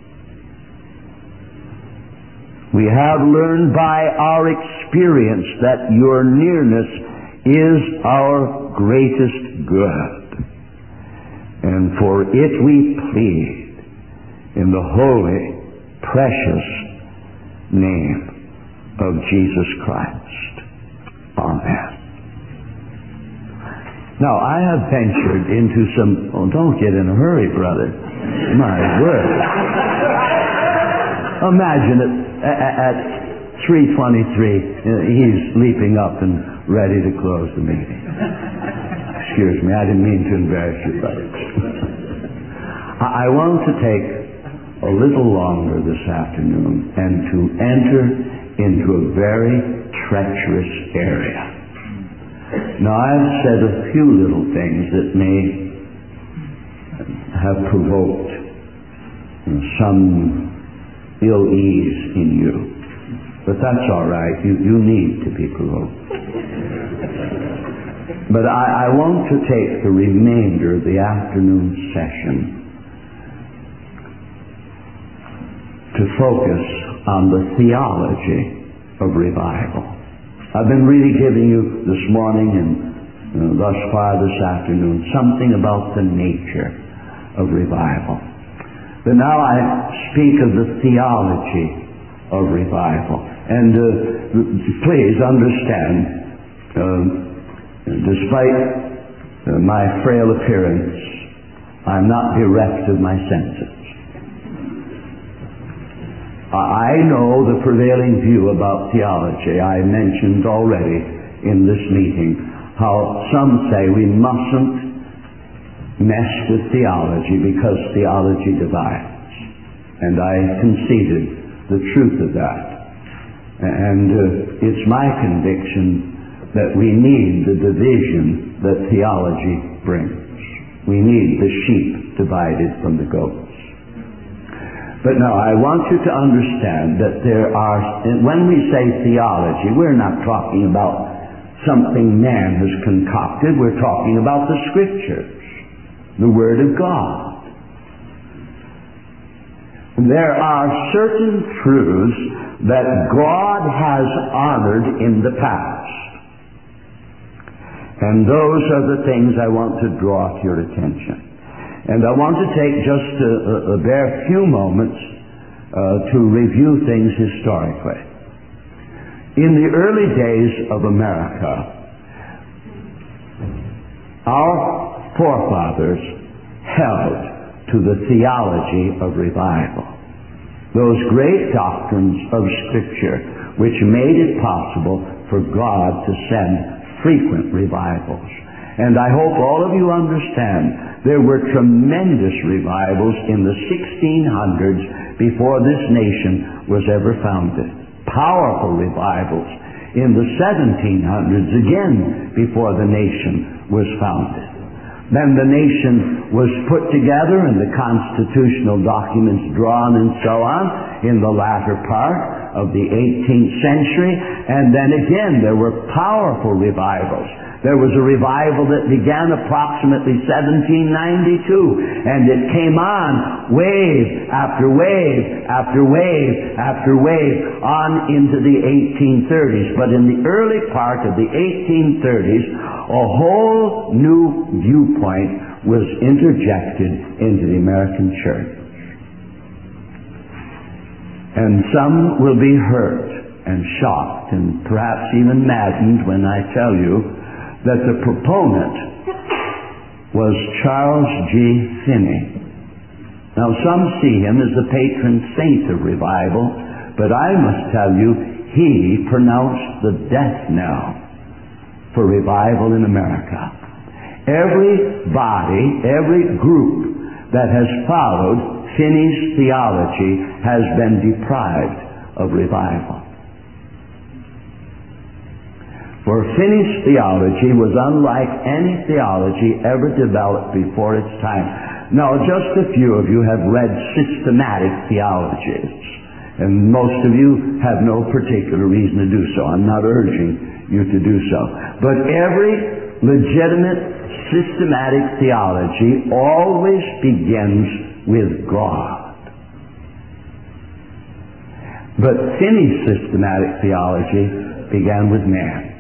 We have learned by our experience that your nearness is our greatest good. And for it we plead in the holy, precious name of Jesus Christ. Amen. Now, I have ventured into some... Oh, don't get in a hurry, brother. My word. Imagine it at three twenty-three, he's leaping up and ready to close the meeting. Excuse me, I didn't mean to embarrass you, brother. I want to take a little longer this afternoon and to enter into a very treacherous area. Now, I've said a few little things that may have provoked some ill ease in you, but that's all right. You, you need to be provoked. But I, I want to take the remainder of the afternoon session to focus on the theology of revival. I've been really giving you this morning and you know, thus far this afternoon something about the nature of revival. But now I speak of the theology of revival. And uh, please understand, uh, despite uh, my frail appearance, I'm not bereft of my senses. I know the prevailing view about theology. I mentioned already in this meeting how some say we mustn't mess with theology because theology divides. And I conceded the truth of that. And uh, it's my conviction that we need the division that theology brings. We need the sheep divided from the goats. But now, I want you to understand that there are, when we say theology, we're not talking about something man has concocted. We're talking about the Scriptures, the Word of God. There are certain truths that God has honored in the past. And those are the things I want to draw to your attention. And I want to take just a, a, a bare few moments uh, to review things historically. In the early days of America, our forefathers held to the theology of revival. Those great doctrines of Scripture which made it possible for God to send frequent revivals. And I hope all of you understand there were tremendous revivals in the sixteen hundreds before this nation was ever founded. Powerful revivals in the seventeen hundreds, again before the nation was founded. Then the nation was put together and the constitutional documents drawn and so on in the latter part of the eighteenth century. And then again there were powerful revivals. There was a revival that began approximately seventeen ninety-two, and it came on wave after wave after wave after wave on into the eighteen thirties. But in the early part of the eighteen thirties, a whole new viewpoint was interjected into the American church. And some will be hurt and shocked and perhaps even maddened when I tell you that the proponent was Charles G. Finney. Now some see him as the patron saint of revival, but I must tell you, he pronounced the death knell for revival in America. Every body, every group that has followed Finney's theology has been deprived of revival. For Finney's theology was unlike any theology ever developed before its time. Now, just a few of you have read systematic theologies, and most of you have no particular reason to do so. I'm not urging you to do so. But every legitimate systematic theology always begins with God. But Finney's systematic theology began with man.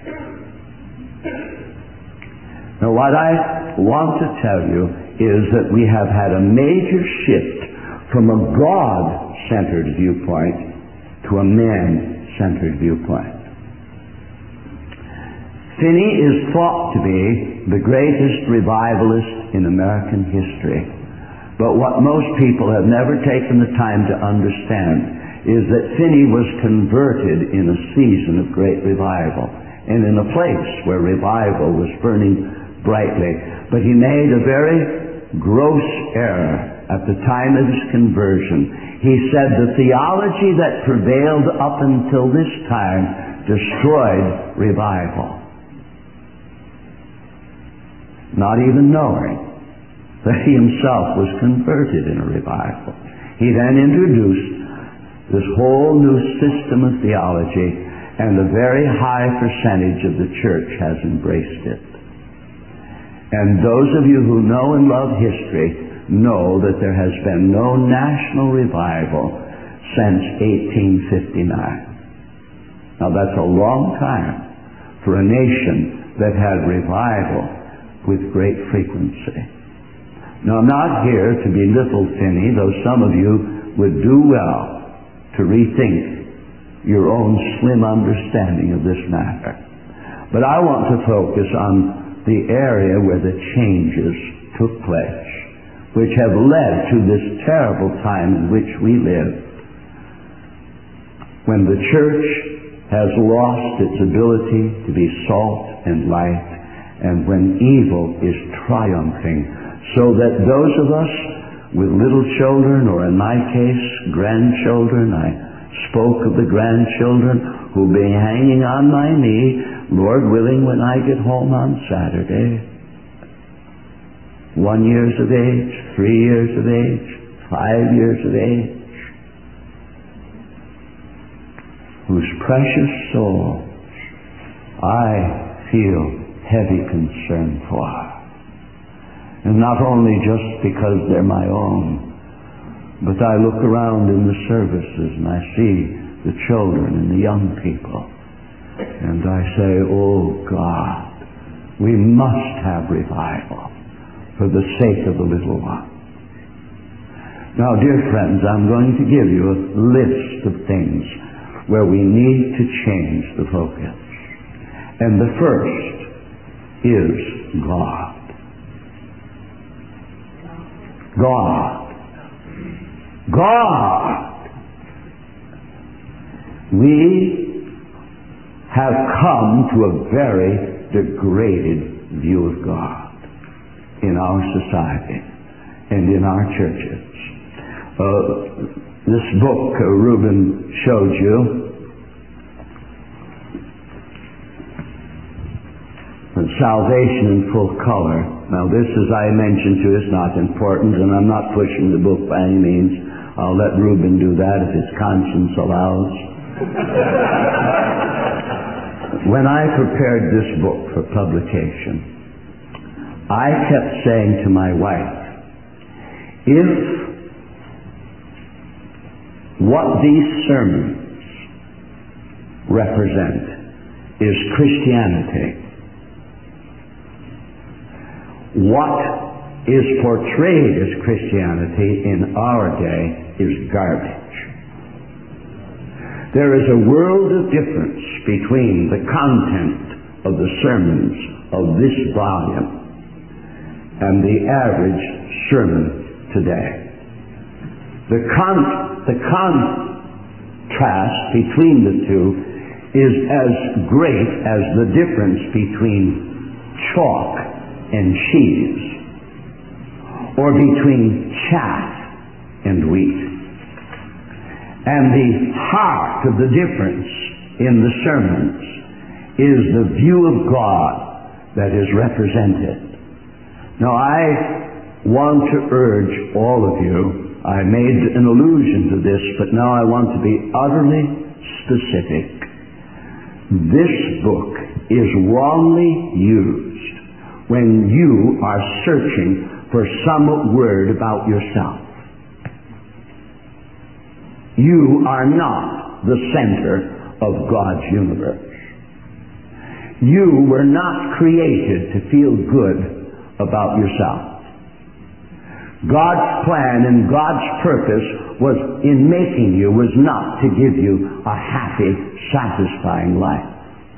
Now what I want to tell you is that we have had a major shift from a God-centered viewpoint to a man-centered viewpoint. Finney is thought to be the greatest revivalist in American history. But what most people have never taken the time to understand is that Finney was converted in a season of great revival and in a place where revival was burning brightly. But he made a very gross error at the time of his conversion. He said the theology that prevailed up until this time destroyed revival, not even knowing that he himself was converted in a revival. He then introduced this whole new system of theology, and a very high percentage of the church has embraced it. And those of you who know and love history know that there has been no national revival since eighteen fifty-nine. Now that's a long time for a nation that had revival with great frequency. Now I'm not here to belittle Finney, though some of you would do well to rethink your own slim understanding of this matter. But I want to focus on the area where the changes took place, which have led to this terrible time in which we live, when the church has lost its ability to be salt and light, and when evil is triumphing, so that those of us with little children, or in my case, grandchildren, I spoke of the grandchildren who'll be hanging on my knee, Lord willing, when I get home on Saturday. One years of age, three years of age, five years of age, whose precious souls I feel heavy concern for. And not only just because they're my own, but I look around in the services and I see the children and the young people, and I say, oh God, we must have revival for the sake of the little one. Now, dear friends, I'm going to give you a list of things where we need to change the focus. And the first is God. God. God. We have come to a very degraded view of God in our society and in our churches. Uh, this book uh, Reuben showed you, Salvation in Full Color. Now this, as I mentioned to you, is not important, and I'm not pushing the book by any means. I'll let Reuben do that if his conscience allows. When I prepared this book for publication, I kept saying to my wife, if what these sermons represent is Christianity, what is portrayed as Christianity in our day is garbage. There is a world of difference between the content of the sermons of this volume and the average sermon today. The, con- the contrast between the two is as great as the difference between chalk and cheese, or between chaff and wheat. And the heart of the difference in the sermons is the view of God that is represented. Now I want to urge all of you, I made an allusion to this, but now I want to be utterly specific. This book is wrongly used when you are searching for some word about yourself. You are not the center of God's universe. You were not created to feel good about yourself. God's plan and God's purpose was in making you was not to give you a happy, satisfying life.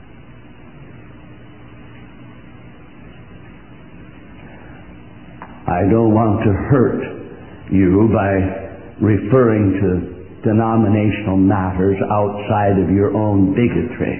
I don't want to hurt you by referring to denominational matters outside of your own bigotry.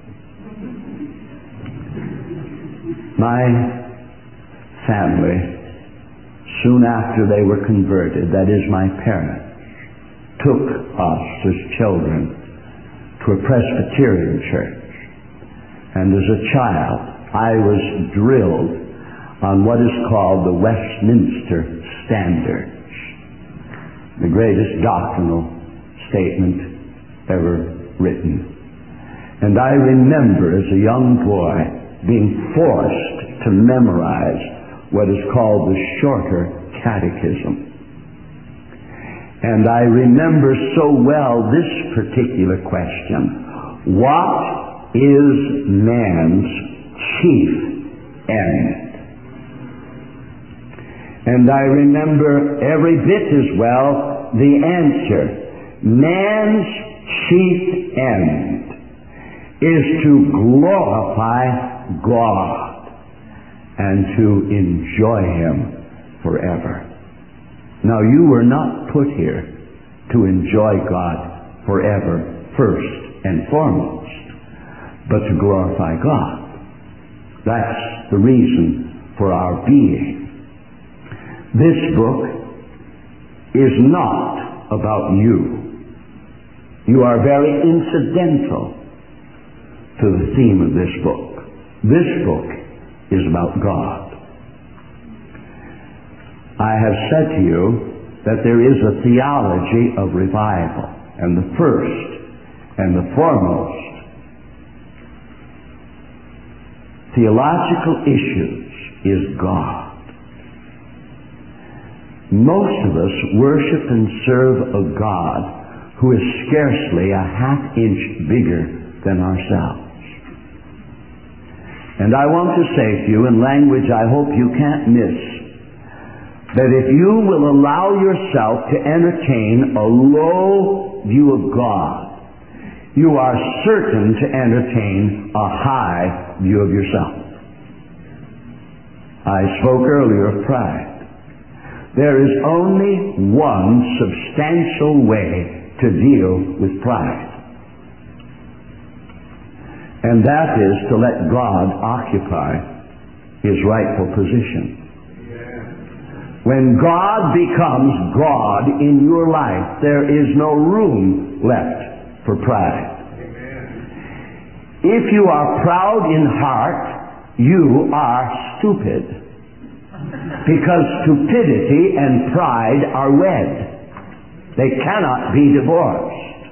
My family, soon after they were converted, that is my parents, took us as children to a Presbyterian church. And as a child, I was drilled on what is called the Westminster Standards, the greatest doctrinal statement ever written. And I remember as a young boy being forced to memorize what is called the Shorter Catechism. And I remember so well this particular question: what is man's chief end? And I remember every bit as well the answer. Man's chief end is to glorify God and to enjoy Him forever. Now, you were not put here to enjoy God forever first and foremost, but to glorify God. That's the reason for our being. This book is not about you. You are very incidental to the theme of this book. This book is about God. I have said to you that there is a theology of revival, and the first and the foremost theological issues is God. Most of us worship and serve a God who is scarcely a half inch bigger than ourselves. And I want to say to you in language I hope you can't miss, that if you will allow yourself to entertain a low view of God, you are certain to entertain a high view of yourself. I spoke earlier of pride. There is only one substantial way to deal with pride. And that is to let God occupy His rightful position. When God becomes God in your life, there is no room left for pride. If you are proud in heart, you are stupid. Because stupidity and pride are wed. They cannot be divorced.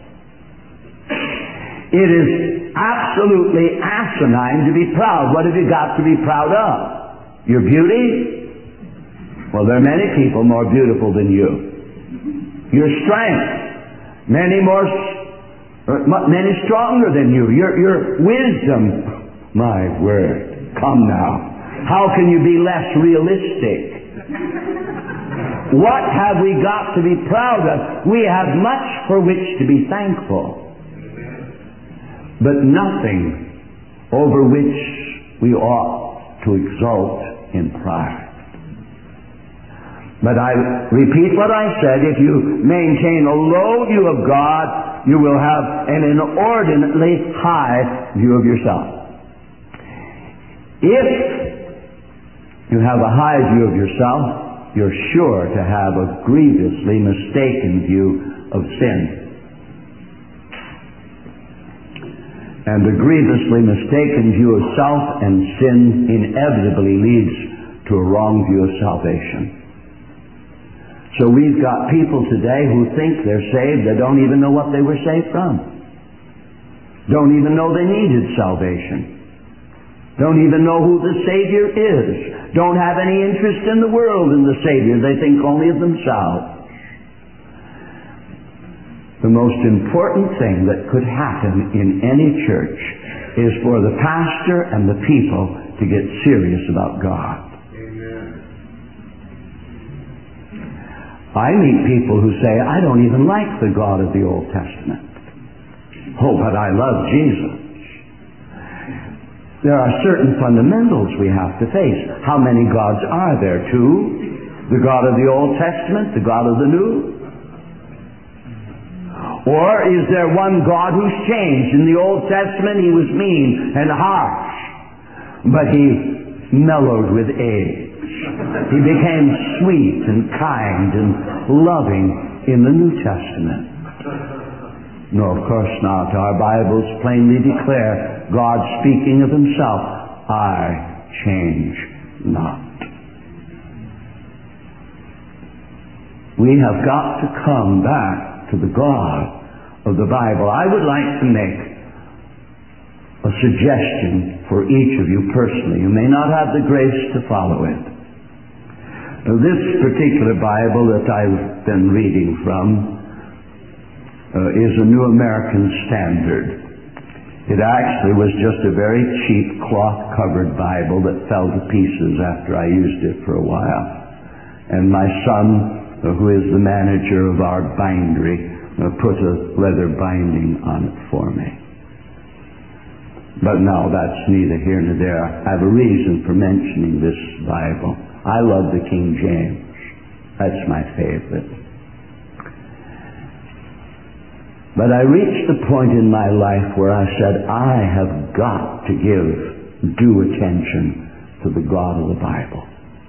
It is absolutely asinine to be proud. What have you got to be proud of? Your beauty? Well, there are many people more beautiful than you. Your strength. Many more, many stronger than you. Your, your wisdom. My word. Come now. How can you be less realistic? What have we got to be proud of? We have much for which to be thankful, but nothing over which we ought to exult in pride. But I repeat what I said, if you maintain a low view of God, you will have an inordinately high view of yourself. If you have a high view of yourself, you're sure to have a grievously mistaken view of sin. And a grievously mistaken view of self and sin inevitably leads to a wrong view of salvation. So we've got people today who think they're saved, they don't even know what they were saved from. Don't even know they needed salvation. Don't even know who the Savior is. Don't have any interest in the world and the Savior. They think only of themselves. The most important thing that could happen in any church is for the pastor and the people to get serious about God. Amen. I meet people who say, I don't even like the God of the Old Testament. Oh, but I love Jesus. There are certain fundamentals we have to face. How many gods are there? Two? The God of the Old Testament, the God of the New? Or is there one God who's changed? In the Old Testament he was mean and harsh, but he mellowed with age. He became sweet and kind and loving in the New Testament. No, of course not. Our Bibles plainly declare God speaking of himself, I change not. We have got to come back to the God of the Bible. I would like to make a suggestion for each of you personally. You may not have the grace to follow it. Now, this particular Bible that I've been reading from Uh, is a New American Standard. It actually was just a very cheap cloth-covered Bible that fell to pieces after I used it for a while. And my son, uh, who is the manager of our bindery, uh, put a leather binding on it for me. But no, that's neither here nor there. I have a reason for mentioning this Bible. I love the King James. That's my favorite. But I reached a point in my life where I said, I have got to give due attention to the God of the Bible.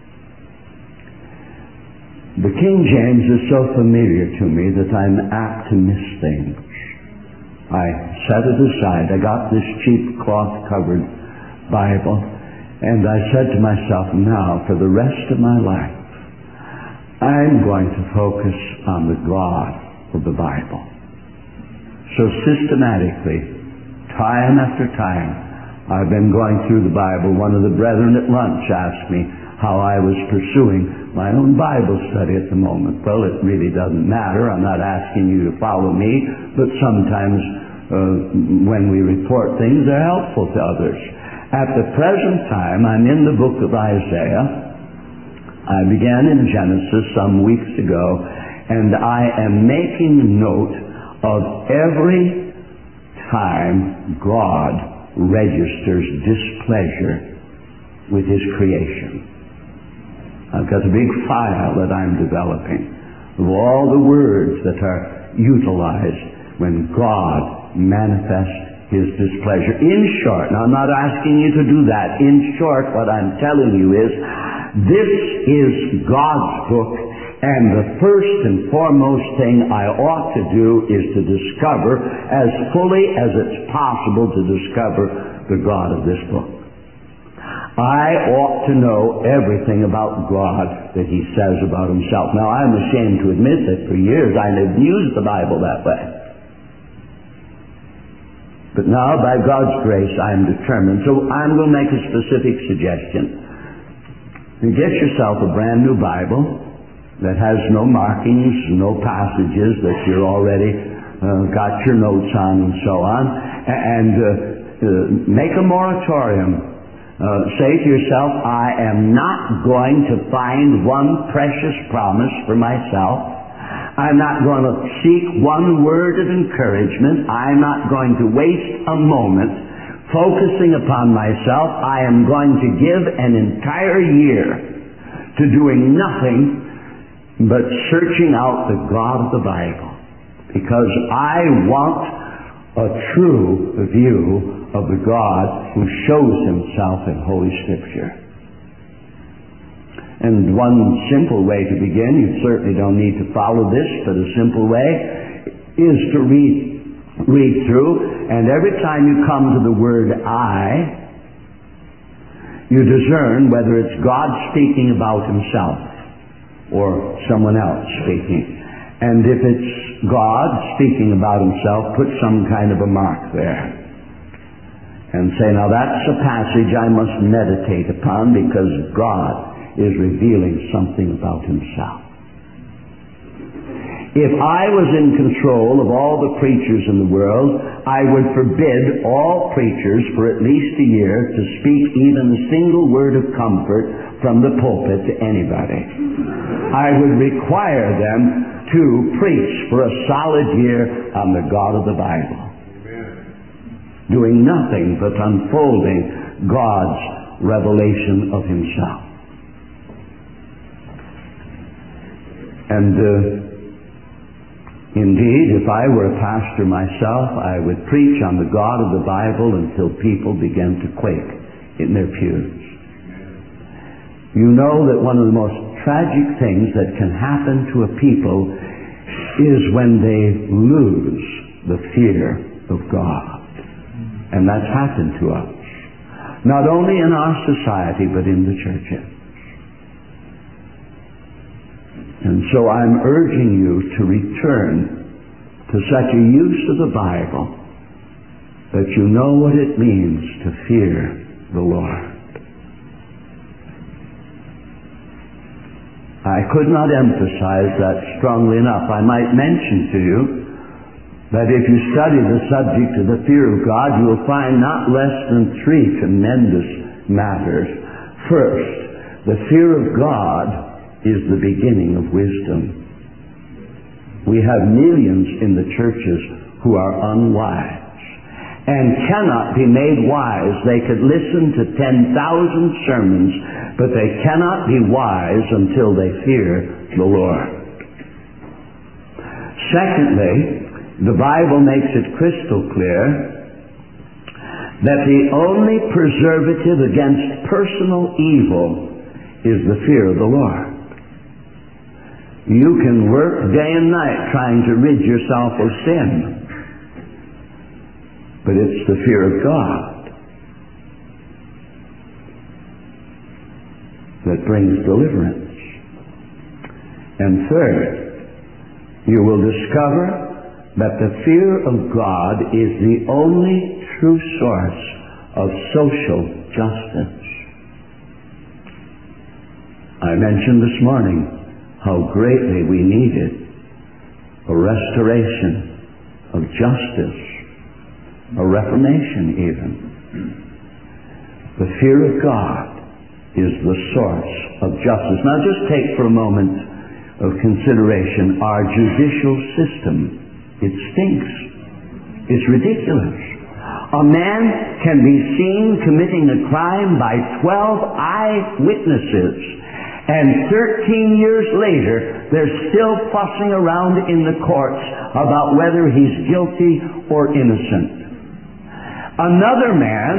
The King James is so familiar to me that I'm apt to miss things. I set it aside. I got this cheap cloth-covered Bible, and I said to myself, now, for the rest of my life, I'm going to focus on the God of the Bible. So systematically, time after time, I've been going through the Bible. One of the brethren at lunch asked me how I was pursuing my own Bible study at the moment. Well, it really doesn't matter. I'm not asking you to follow me, but sometimes uh, when we report things, they're helpful to others. At the present time, I'm in the book of Isaiah. I began in Genesis some weeks ago, and I am making note of every time God registers displeasure with his creation. I've got a big file that I'm developing of all the words that are utilized when God manifests His displeasure. In short, now I'm not asking you to do that. In short, what I'm telling you is, this is God's book, and the first and foremost thing I ought to do is to discover, as fully as it's possible to discover, the God of this book. I ought to know everything about God that He says about Himself. Now, I'm ashamed to admit that for years I have used the Bible that way. But now, by God's grace, I am determined. So I'm going to make a specific suggestion. Get yourself a brand new Bible that has no markings, no passages that you're already uh, got your notes on and so on, and uh, uh, make a moratorium. Uh, say to yourself, I am not going to find one precious promise for myself. I'm not going to seek one word of encouragement. I'm not going to waste a moment focusing upon myself. I am going to give an entire year to doing nothing but searching out the God of the Bible, because I want a true view of the God who shows Himself in Holy Scripture. And one simple way to begin, you certainly don't need to follow this, but a simple way is to read read through, and every time you come to the word I, you discern whether it's God speaking about Himself or someone else speaking. And if it's God speaking about Himself, put some kind of a mark there. And say, now that's a passage I must meditate upon, because God is revealing something about Himself. If I was in control of all the preachers in the world, I would forbid all preachers for at least a year to speak even a single word of comfort from the pulpit to anybody. I would require them to preach for a solid year on the God of the Bible, doing nothing but unfolding God's revelation of Himself. And uh, indeed, if I were a pastor myself, I would preach on the God of the Bible until people began to quake in their pews. You know that one of the most tragic things that can happen to a people is when they lose the fear of God. And that's happened to us. Not only in our society, but in the churches. And so I'm urging you to return to such a use of the Bible that you know what it means to fear the Lord. I could not emphasize that strongly enough. I might mention to you that if you study the subject of the fear of God, you will find not less than three tremendous matters. First, the fear of God is the beginning of wisdom. We have millions in the churches who are unwise and cannot be made wise. They could listen to ten thousand sermons, but they cannot be wise until they fear the Lord. Secondly, the Bible makes it crystal clear that the only preservative against personal evil is the fear of the Lord. You can work day and night trying to rid yourself of sin, but it's the fear of God that brings deliverance. And third, you will discover that the fear of God is the only true source of social justice. I mentioned this morning how greatly we needed a restoration of justice, a reformation even. The fear of God is the source of justice. Now just take for a moment of consideration our judicial system. It stinks. It's ridiculous. A man can be seen committing a crime by twelve eyewitnesses, And thirteen years later, they're still fussing around in the courts about whether he's guilty or innocent. Another man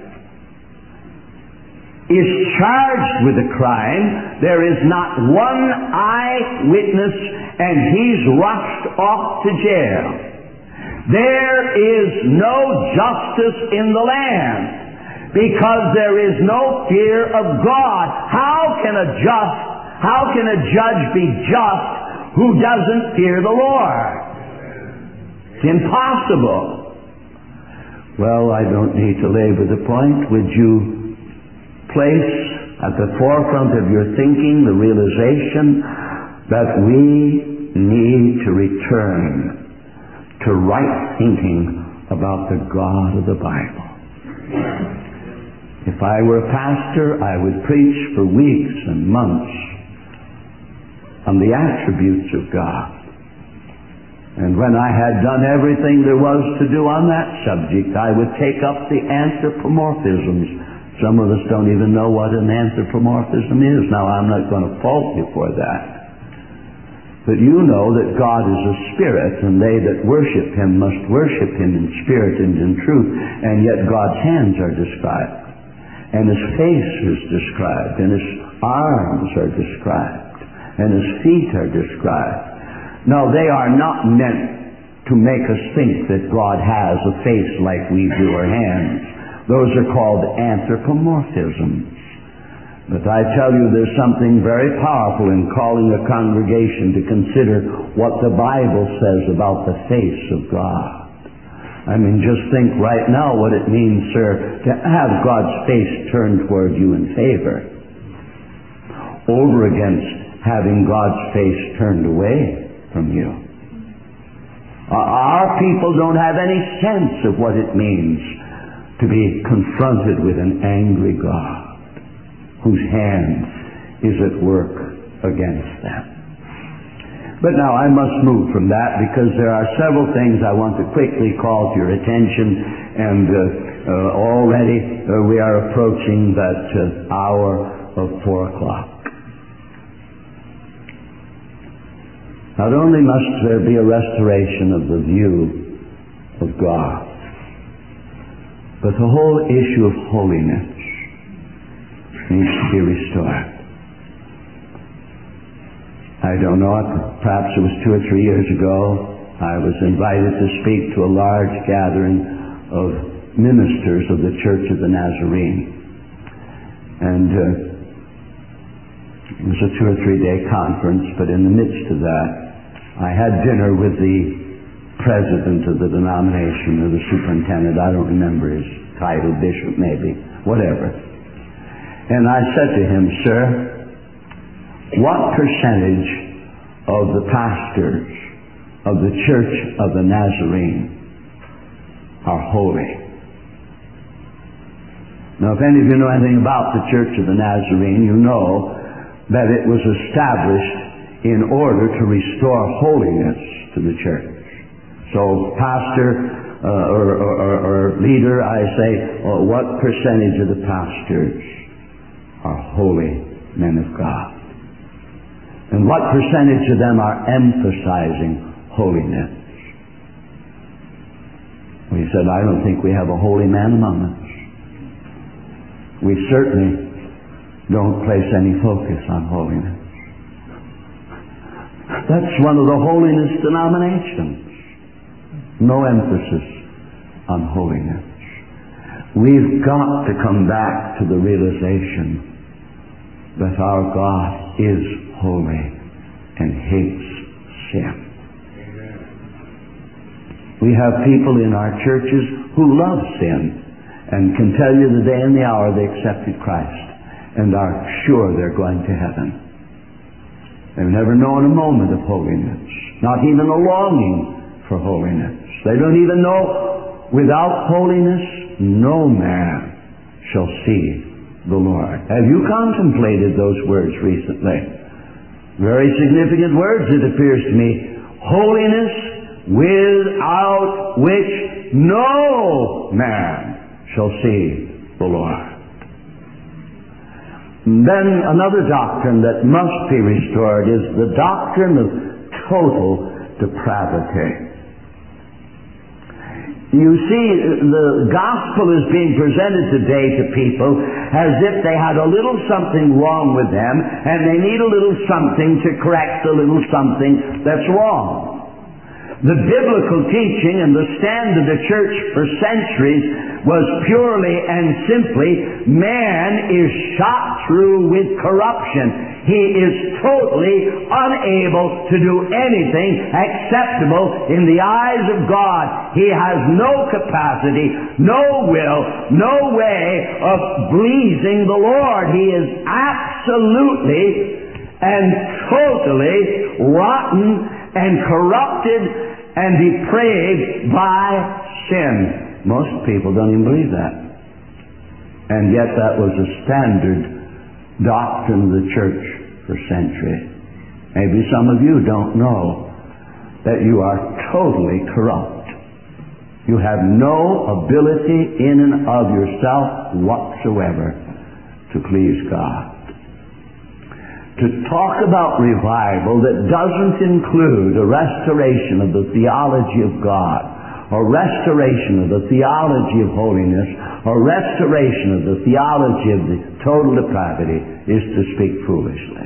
is charged with a crime. There is not one eyewitness, and he's rushed off to jail. There is no justice in the land, because there is no fear of God. How can a just, how can a judge be just who doesn't fear the Lord? It's impossible. Well, I don't need to labor the point. Would you place at the forefront of your thinking the realization that we need to return to right thinking about the God of the Bible? If I were a pastor, I would preach for weeks and months on the attributes of God. And when I had done everything there was to do on that subject, I would take up the anthropomorphisms. Some of us don't even know what an anthropomorphism is. Now, I'm not going to fault you for that. But you know that God is a spirit, and they that worship Him must worship Him in spirit and in truth. And yet God's hands are described, and His face is described, and His arms are described, and His feet are described. Now, they are not meant to make us think that God has a face like we do, or hands. Those are called anthropomorphisms. But I tell you, there's something very powerful in calling a congregation to consider what the Bible says about the face of God. I mean, just think right now what it means, sir, to have God's face turned toward you in favor, over against having God's face turned away from you. Our people don't have any sense of what it means to be confronted with an angry God whose hand is at work against them. But now I must move from that, because there are several things I want to quickly call to your attention, and uh, uh, already uh, we are approaching that uh, hour of four o'clock. Not only must there be a restoration of the view of God, but the whole issue of holiness needs to be restored. I don't know, perhaps it was two or three years ago, I was invited to speak to a large gathering of ministers of the Church of the Nazarene. And uh, it was a two or three day conference, but in the midst of that, I had dinner with the president of the denomination, or the superintendent, I don't remember his title, bishop maybe, whatever. And I said to him, sir, what percentage of the pastors of the Church of the Nazarene are holy? Now, if any of you know anything about the Church of the Nazarene, you know that it was established in order to restore holiness to the church. So, pastor uh, or, or, or leader, I say, uh, what percentage of the pastors are holy men of God? And what percentage of them are emphasizing holiness? He said, I don't think we have a holy man among us. We certainly don't place any focus on holiness. That's one of the holiness denominations. No emphasis on holiness. We've got to come back to the realization that our God is holy and hates sin. We have people in our churches who love sin and can tell you the day and the hour they accepted Christ and are sure they're going to heaven. They've never known a moment of holiness, not even a longing for holiness. They don't even know, without holiness no man shall see the Lord. Have you contemplated those words recently? Very significant words, it appears to me. Holiness without which no man shall see the Lord. Then another doctrine that must be restored is the doctrine of total depravity. You see, the gospel is being presented today to people as if they had a little something wrong with them and they need a little something to correct the little something that's wrong. The biblical teaching and the stand of the church for centuries was purely and simply, man is shot through with corruption. He is totally unable to do anything acceptable in the eyes of God. He has no capacity, no will, no way of pleasing the Lord. He is absolutely and totally rotten and corrupted and depraved by sin. Most people don't even believe that. And yet that was a standard doctrine of the church for centuries. Maybe some of you don't know that you are totally corrupt. You have no ability in and of yourself whatsoever to please God. To talk about revival that doesn't include a restoration of the theology of God, or restoration of the theology of holiness, or restoration of the theology of the total depravity, is to speak foolishly.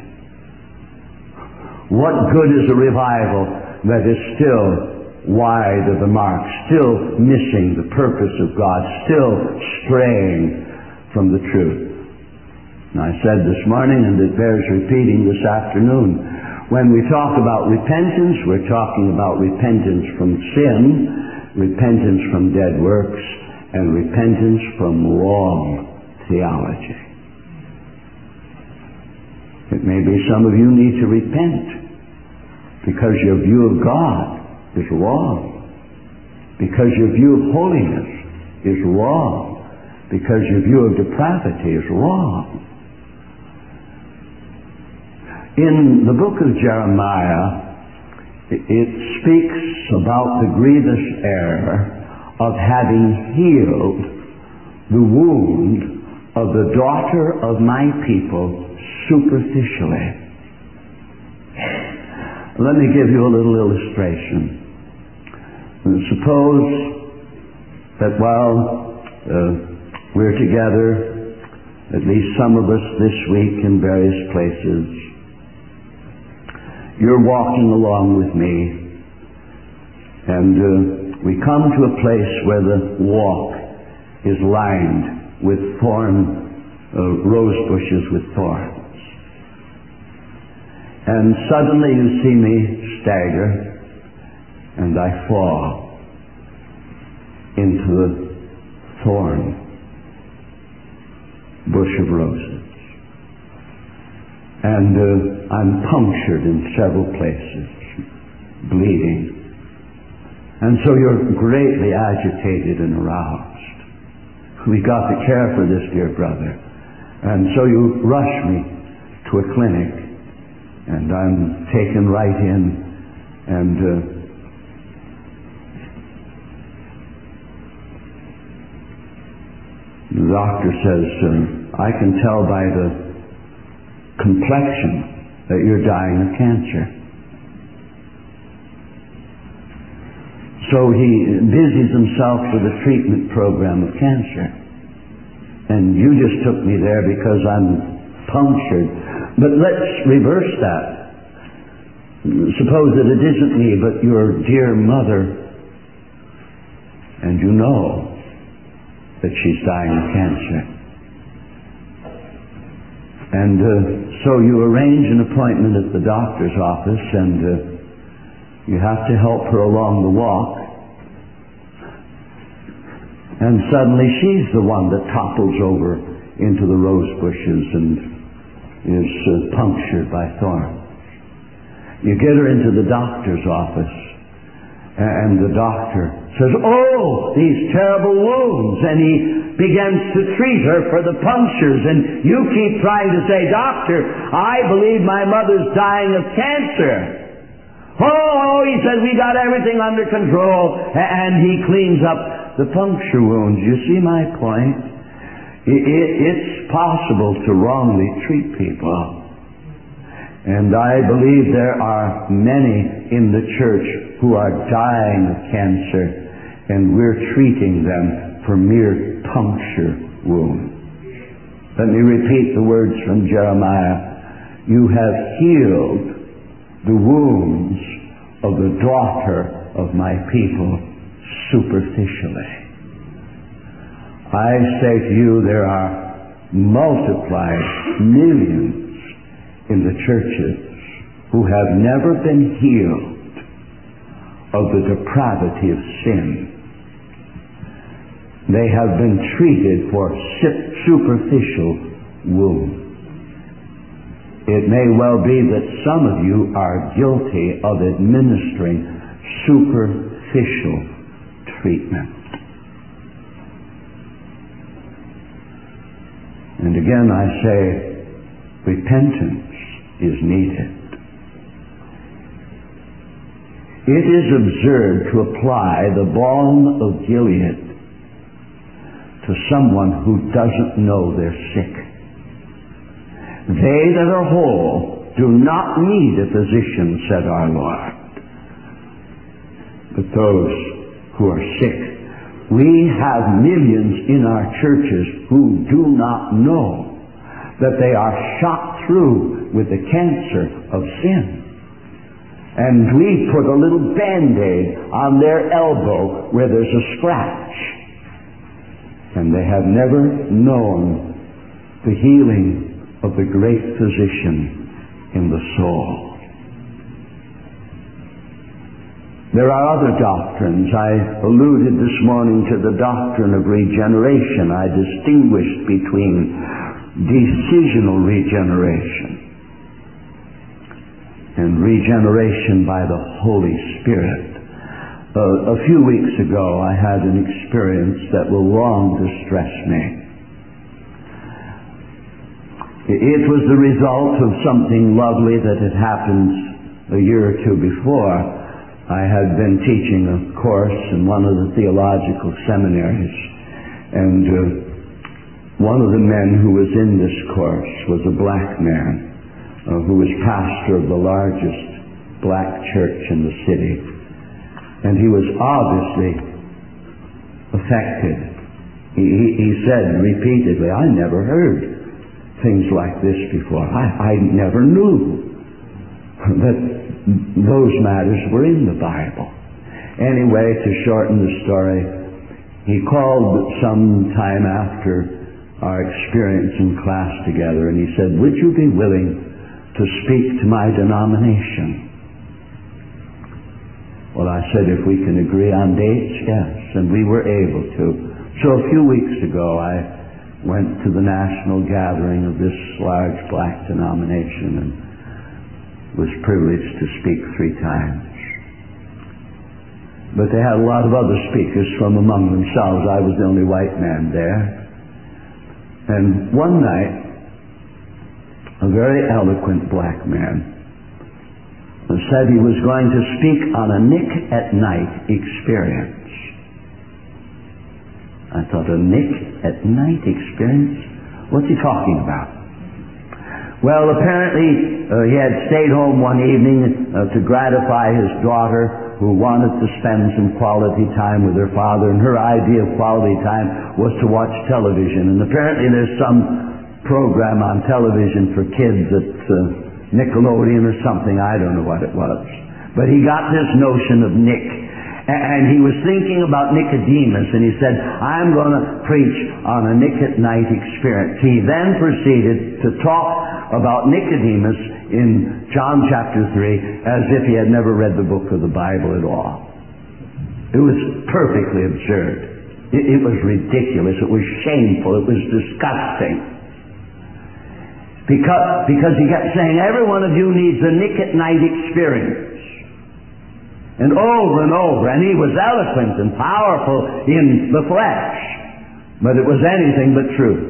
What good is a revival that is still wide of the mark, still missing the purpose of God, still straying from the truth? And I said this morning, and it bears repeating this afternoon, when we talk about repentance, we're talking about repentance from sin, repentance from dead works, and repentance from wrong theology. It may be some of you need to repent because your view of God is wrong, because your view of holiness is wrong, because your view of depravity is wrong. In the book of Jeremiah, it speaks about the grievous error of having healed the wound of the daughter of my people superficially. Let me give you a little illustration. Suppose that while uh, we're together, at least some of us this week in various places, you're walking along with me, and uh, we come to a place where the walk is lined with thorn, uh, rose bushes with thorns. And suddenly you see me stagger, and I fall into the thorn bush of roses. And uh, I'm punctured in several places, bleeding. And so you're greatly agitated and aroused. We got to care for this dear brother. And so you rush me to a clinic, and I'm taken right in, and uh, the doctor says, uh, I can tell by the complexion that you're dying of cancer. So he busies himself with a treatment program of cancer. And you just took me there because I'm punctured. But let's reverse that. Suppose that it isn't me, but your dear mother, and you know that she's dying of cancer. And uh, so you arrange an appointment at the doctor's office, and uh, you have to help her along the walk. And suddenly she's the one that topples over into the rose bushes and is uh, punctured by thorns. You get her into the doctor's office, and the doctor says, oh, these terrible wounds, and he begins to treat her for the punctures, and you keep trying to say, doctor, I believe my mother's dying of cancer. Oh, he says, we got everything under control, and he cleans up the puncture wounds. You see my point? It, it, it's possible to wrongly treat people. And I believe there are many in the church who are dying of cancer, and we're treating them for mere puncture wounds. Let me repeat the words from Jeremiah. You have healed the wounds of the daughter of my people superficially. I say to you, there are multiplied millions in the churches who have never been healed of the depravity of sin. They have been treated for superficial wounds. It may well be that some of you are guilty of administering superficial treatment. And again I say, repentance is needed. It is absurd to apply the balm of Gilead to someone who doesn't know they're sick. They that are whole do not need a physician, said our Lord. But those who are sick, we have millions in our churches who do not know that they are shot through with the cancer of sin. And we put a little Band-Aid on their elbow where there's a scratch. And they have never known the healing of the great physician in the soul. There are other doctrines. I alluded this morning to the doctrine of regeneration. I distinguished between decisional regeneration and regeneration by the Holy Spirit. Uh, a few weeks ago I had an experience that will long distress me. It was the result of something lovely that had happened a year or two before. I had been teaching a course in one of the theological seminaries, and uh, one of the men who was in this course was a black man uh, who was pastor of the largest black church in the city. And he was obviously affected. He, he, he said repeatedly, I never heard things like this before. I, I never knew that those matters were in the Bible. Anyway, to shorten the story, he called some time after our experience in class together, and he said, would you be willing to speak to my denomination? Well, I said, if we can agree on dates, yes. And we were able to. So a few weeks ago, I went to the national gathering of this large black denomination and was privileged to speak three times. But they had a lot of other speakers from among themselves. I was the only white man there. And one night, a very eloquent black man said he was going to speak on a Nick at Night experience. I thought, a Nick at Night experience? What's he talking about? Well, apparently uh, he had stayed home one evening uh, to gratify his daughter, who wanted to spend some quality time with her father, and her idea of quality time was to watch television. And apparently there's some program on television for kids at uh, Nickelodeon or something, I don't know what it was. But he got this notion of Nick. And he was thinking about Nicodemus, and he said, I'm going to preach on a Nick at Night experience. He then proceeded to talk about Nicodemus in John chapter three as if he had never read the book of the Bible at all. It was perfectly absurd. It, it was ridiculous. It was shameful. It was disgusting. Because, because he kept saying, every one of you needs a Nick at Night experience. And over and over. And he was eloquent and powerful in the flesh. But it was anything but true.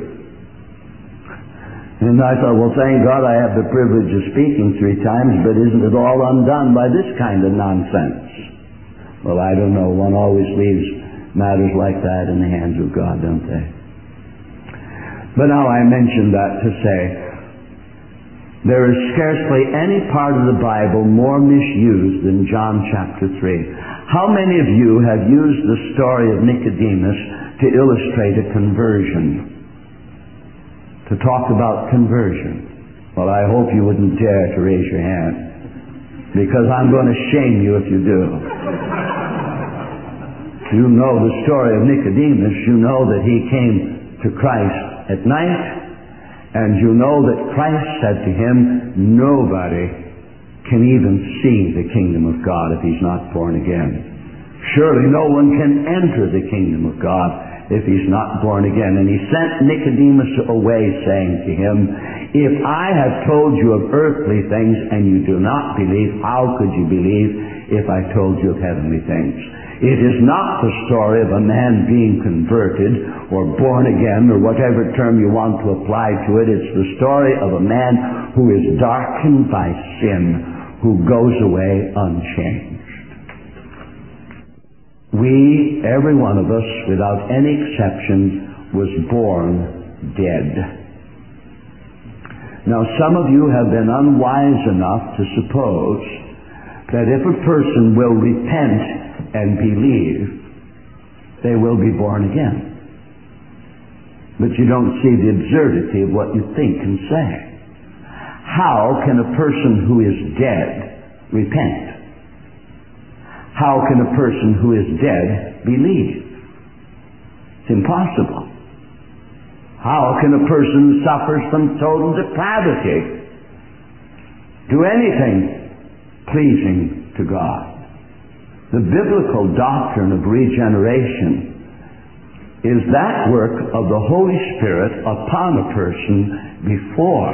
And I thought, well, thank God I have the privilege of speaking three times, but isn't it all undone by this kind of nonsense? Well, I don't know. One always leaves matters like that in the hands of God, don't they? But now I mention that to say, there is scarcely any part of the Bible more misused than John chapter three. How many of you have used the story of Nicodemus to illustrate a conversion? To talk about conversion? Well, I hope you wouldn't dare to raise your hand, because I'm going to shame you if you do. You know the story of Nicodemus. You know that he came to Christ at night, and you know that Christ said to him, nobody can even see the kingdom of God if he's not born again. Surely no one can enter the kingdom of God if he's not born again. And he sent Nicodemus away, saying to him, if I have told you of earthly things and you do not believe, how could you believe if I told you of heavenly things? It is not the story of a man being converted or born again or whatever term you want to apply to it. It's the story of a man who is darkened by sin, who goes away unchanged. We, every one of us, without any exception, was born dead. Now, some of you have been unwise enough to suppose that if a person will repent and believe, they will be born again. But you don't see the absurdity of what you think and say. How can a person who is dead repent? How can a person who is dead believe? It's impossible. How can a person who suffers from total depravity do anything pleasing to God? The biblical doctrine of regeneration is that work of the Holy Spirit upon a person before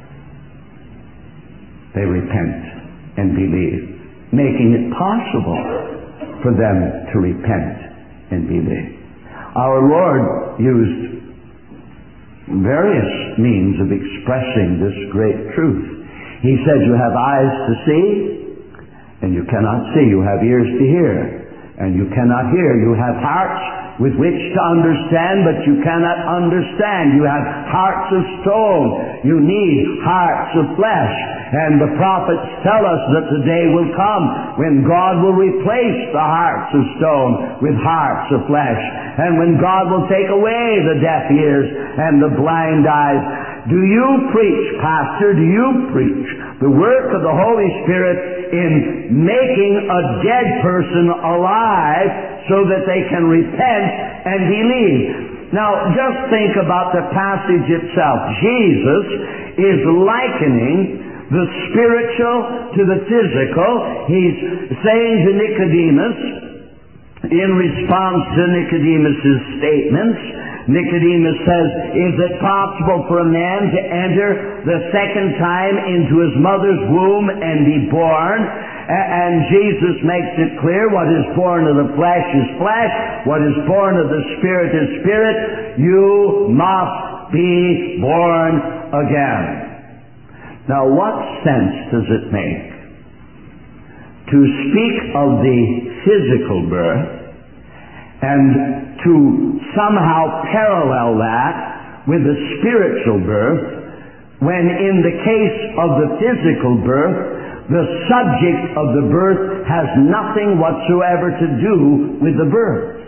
they repent and believe, making it possible for them to repent and believe. Our Lord used various means of expressing this great truth. He said, you have eyes to see, and you cannot see. You have ears to hear, and you cannot hear. You have hearts with which to understand, but you cannot understand. You have hearts of stone. You need hearts of flesh. And the prophets tell us that the day will come when God will replace the hearts of stone with hearts of flesh. And when God will take away the deaf ears and the blind eyes. Do you preach, Pastor, do you preach the work of the Holy Spirit in making a dead person alive so that they can repent and believe? Now, just think about the passage itself. Jesus is likening the spiritual to the physical. He's saying to Nicodemus, in response to Nicodemus's statements, Nicodemus says, is it possible for a man to enter the second time into his mother's womb and be born? And Jesus makes it clear, what is born of the flesh is flesh, what is born of the Spirit is spirit. You must be born again. Now, what sense does it make to speak of the physical birth and to somehow parallel that with the spiritual birth, when in the case of the physical birth, the subject of the birth has nothing whatsoever to do with the birth?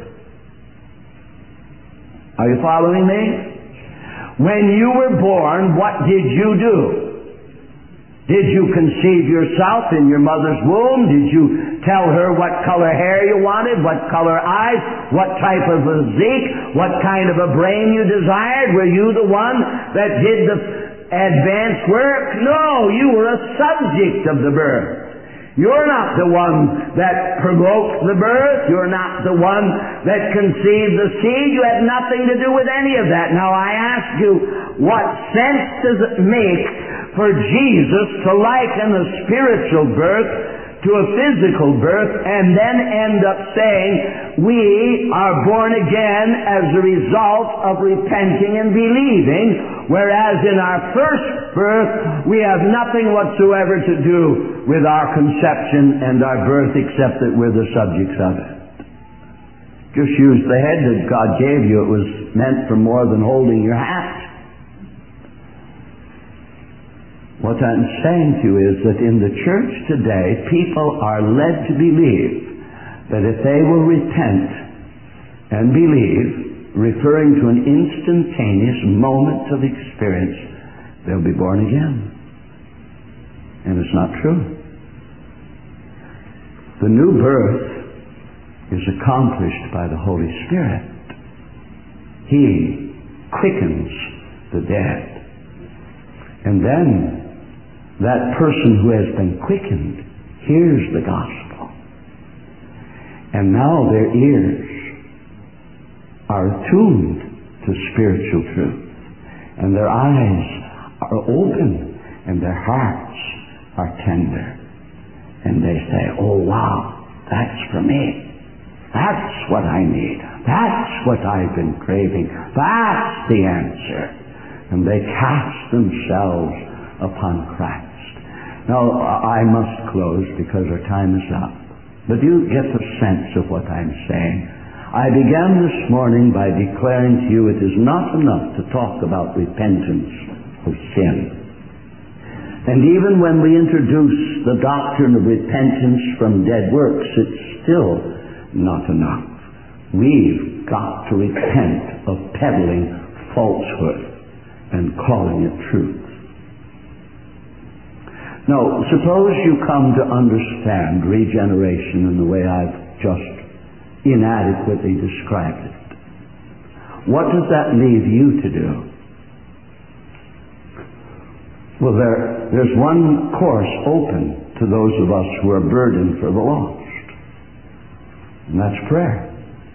Are you following me? When you were born, what did you do? Did you conceive yourself in your mother's womb? Did you tell her what color hair you wanted, what color eyes, what type of physique, what kind of a brain you desired? Were you the one that did the advanced work? No, you were a subject of the birth. You're not the one that provoked the birth. You're not the one that conceived the seed. You had nothing to do with any of that. Now I ask you, what sense does it make for Jesus to liken a spiritual birth to a physical birth and then end up saying we are born again as a result of repenting and believing, whereas in our first birth we have nothing whatsoever to do with our conception and our birth except that we're the subjects of it. Just use the head that God gave you. It was meant for more than holding your hat. What I'm saying to you is that in the church today, people are led to believe that if they will repent and believe, referring to an instantaneous moment of experience, they'll be born again. And it's not true. The new birth is accomplished by the Holy Spirit. He quickens the dead. And then that person who has been quickened hears the gospel. And now their ears are attuned to spiritual truth. And their eyes are open and their hearts are tender. And they say, oh wow, that's for me. That's what I need. That's what I've been craving. That's the answer. And they cast themselves upon Christ. Now, I must close because our time is up. But you get the sense of what I'm saying. I began this morning by declaring to you it is not enough to talk about repentance of sin. And even when we introduce the doctrine of repentance from dead works, it's still not enough. We've got to repent of peddling falsehood and calling it truth. Now, suppose you come to understand regeneration in the way I've just inadequately described it. What does that leave you to do? Well, there, there's one course open to those of us who are burdened for the lost. And that's prayer.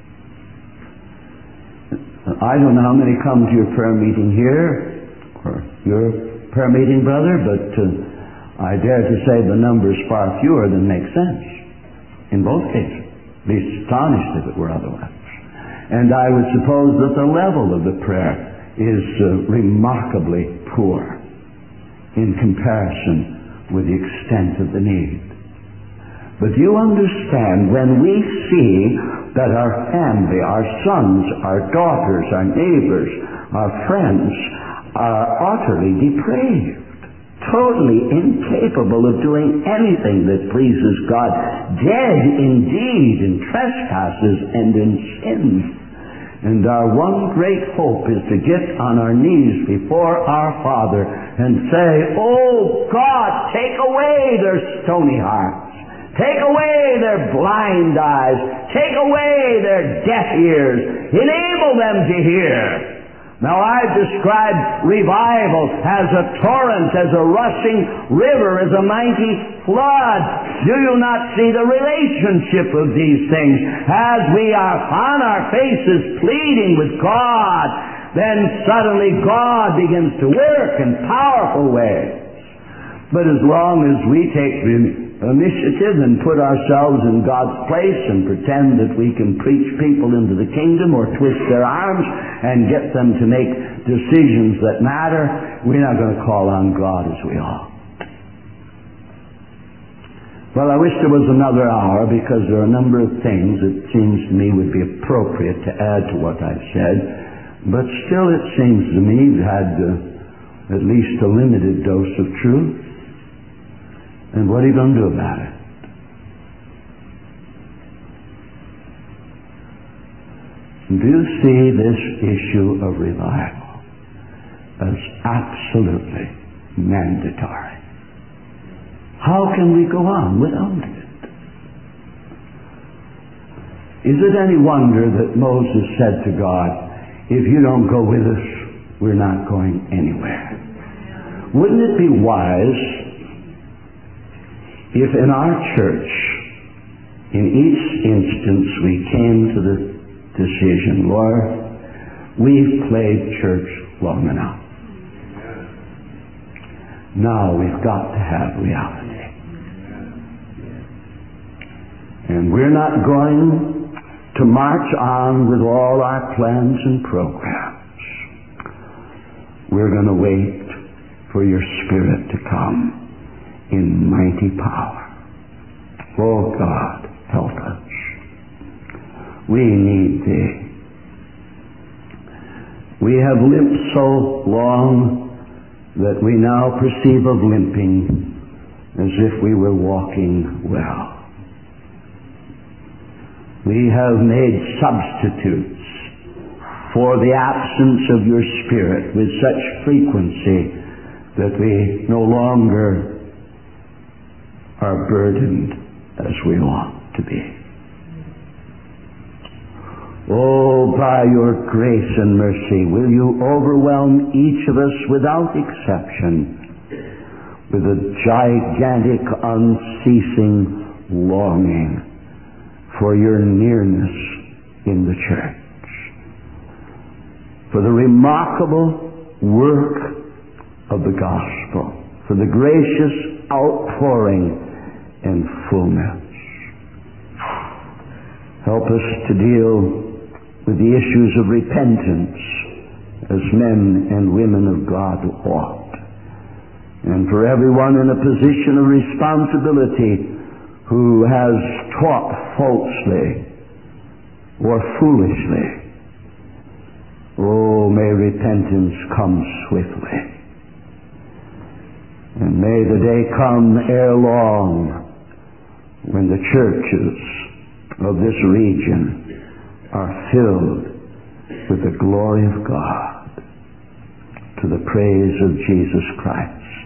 I don't know how many come to your prayer meeting here, or your prayer meeting, brother, but uh, I dare to say the number is far fewer than makes sense. In both cases. Be astonished if it were otherwise. And I would suppose that the level of the prayer is uh, remarkably poor in comparison with the extent of the need. But you understand, when we see that our family, our sons, our daughters, our neighbors, our friends are utterly depraved, totally incapable of doing anything that pleases God, dead indeed in trespasses and in sins. And our one great hope is to get on our knees before our Father and say, oh God, take away their stony hearts. Take away their blind eyes. Take away their deaf ears. Enable them to hear. Now, I've described revival as a torrent, as a rushing river, as a mighty flood. Do you not see the relationship of these things? As we are on our faces pleading with God, then suddenly God begins to work in powerful ways. But as long as we take initiative and put ourselves in God's place and pretend that we can preach people into the kingdom or twist their arms and get them to make decisions that matter, we're not going to call on God as we ought. Well, I wish there was another hour, because there are a number of things that seems to me would be appropriate to add to what I've said. But still, it seems to me you've had uh, at least a limited dose of truth. And what are you going to do about it? Do you see this issue of revival as absolutely mandatory? How can we go on without it? Is it any wonder that Moses said to God, if you don't go with us, we're not going anywhere? Wouldn't it be wise if in our church, in each instance, we came to the decision, Lord, we've played church long enough. Now we've got to have reality. And we're not going to march on with all our plans and programs. We're going to wait for your Spirit to come in mighty power. Oh God, help us. We need Thee. We have lived so long that we now perceive of limping as if we were walking well. We have made substitutes for the absence of your Spirit with such frequency that we no longer are burdened as we ought to be. Oh, by your grace and mercy, will you overwhelm each of us without exception with a gigantic, unceasing longing for your nearness in the church, for the remarkable work of the gospel, for the gracious outpouring and fullness. Help us to deal with the issues of repentance as men and women of God ought. And for everyone in a position of responsibility who has taught falsely or foolishly, oh, may repentance come swiftly. And may the day come ere long when the churches of this region are filled with the glory of God to the praise of Jesus Christ.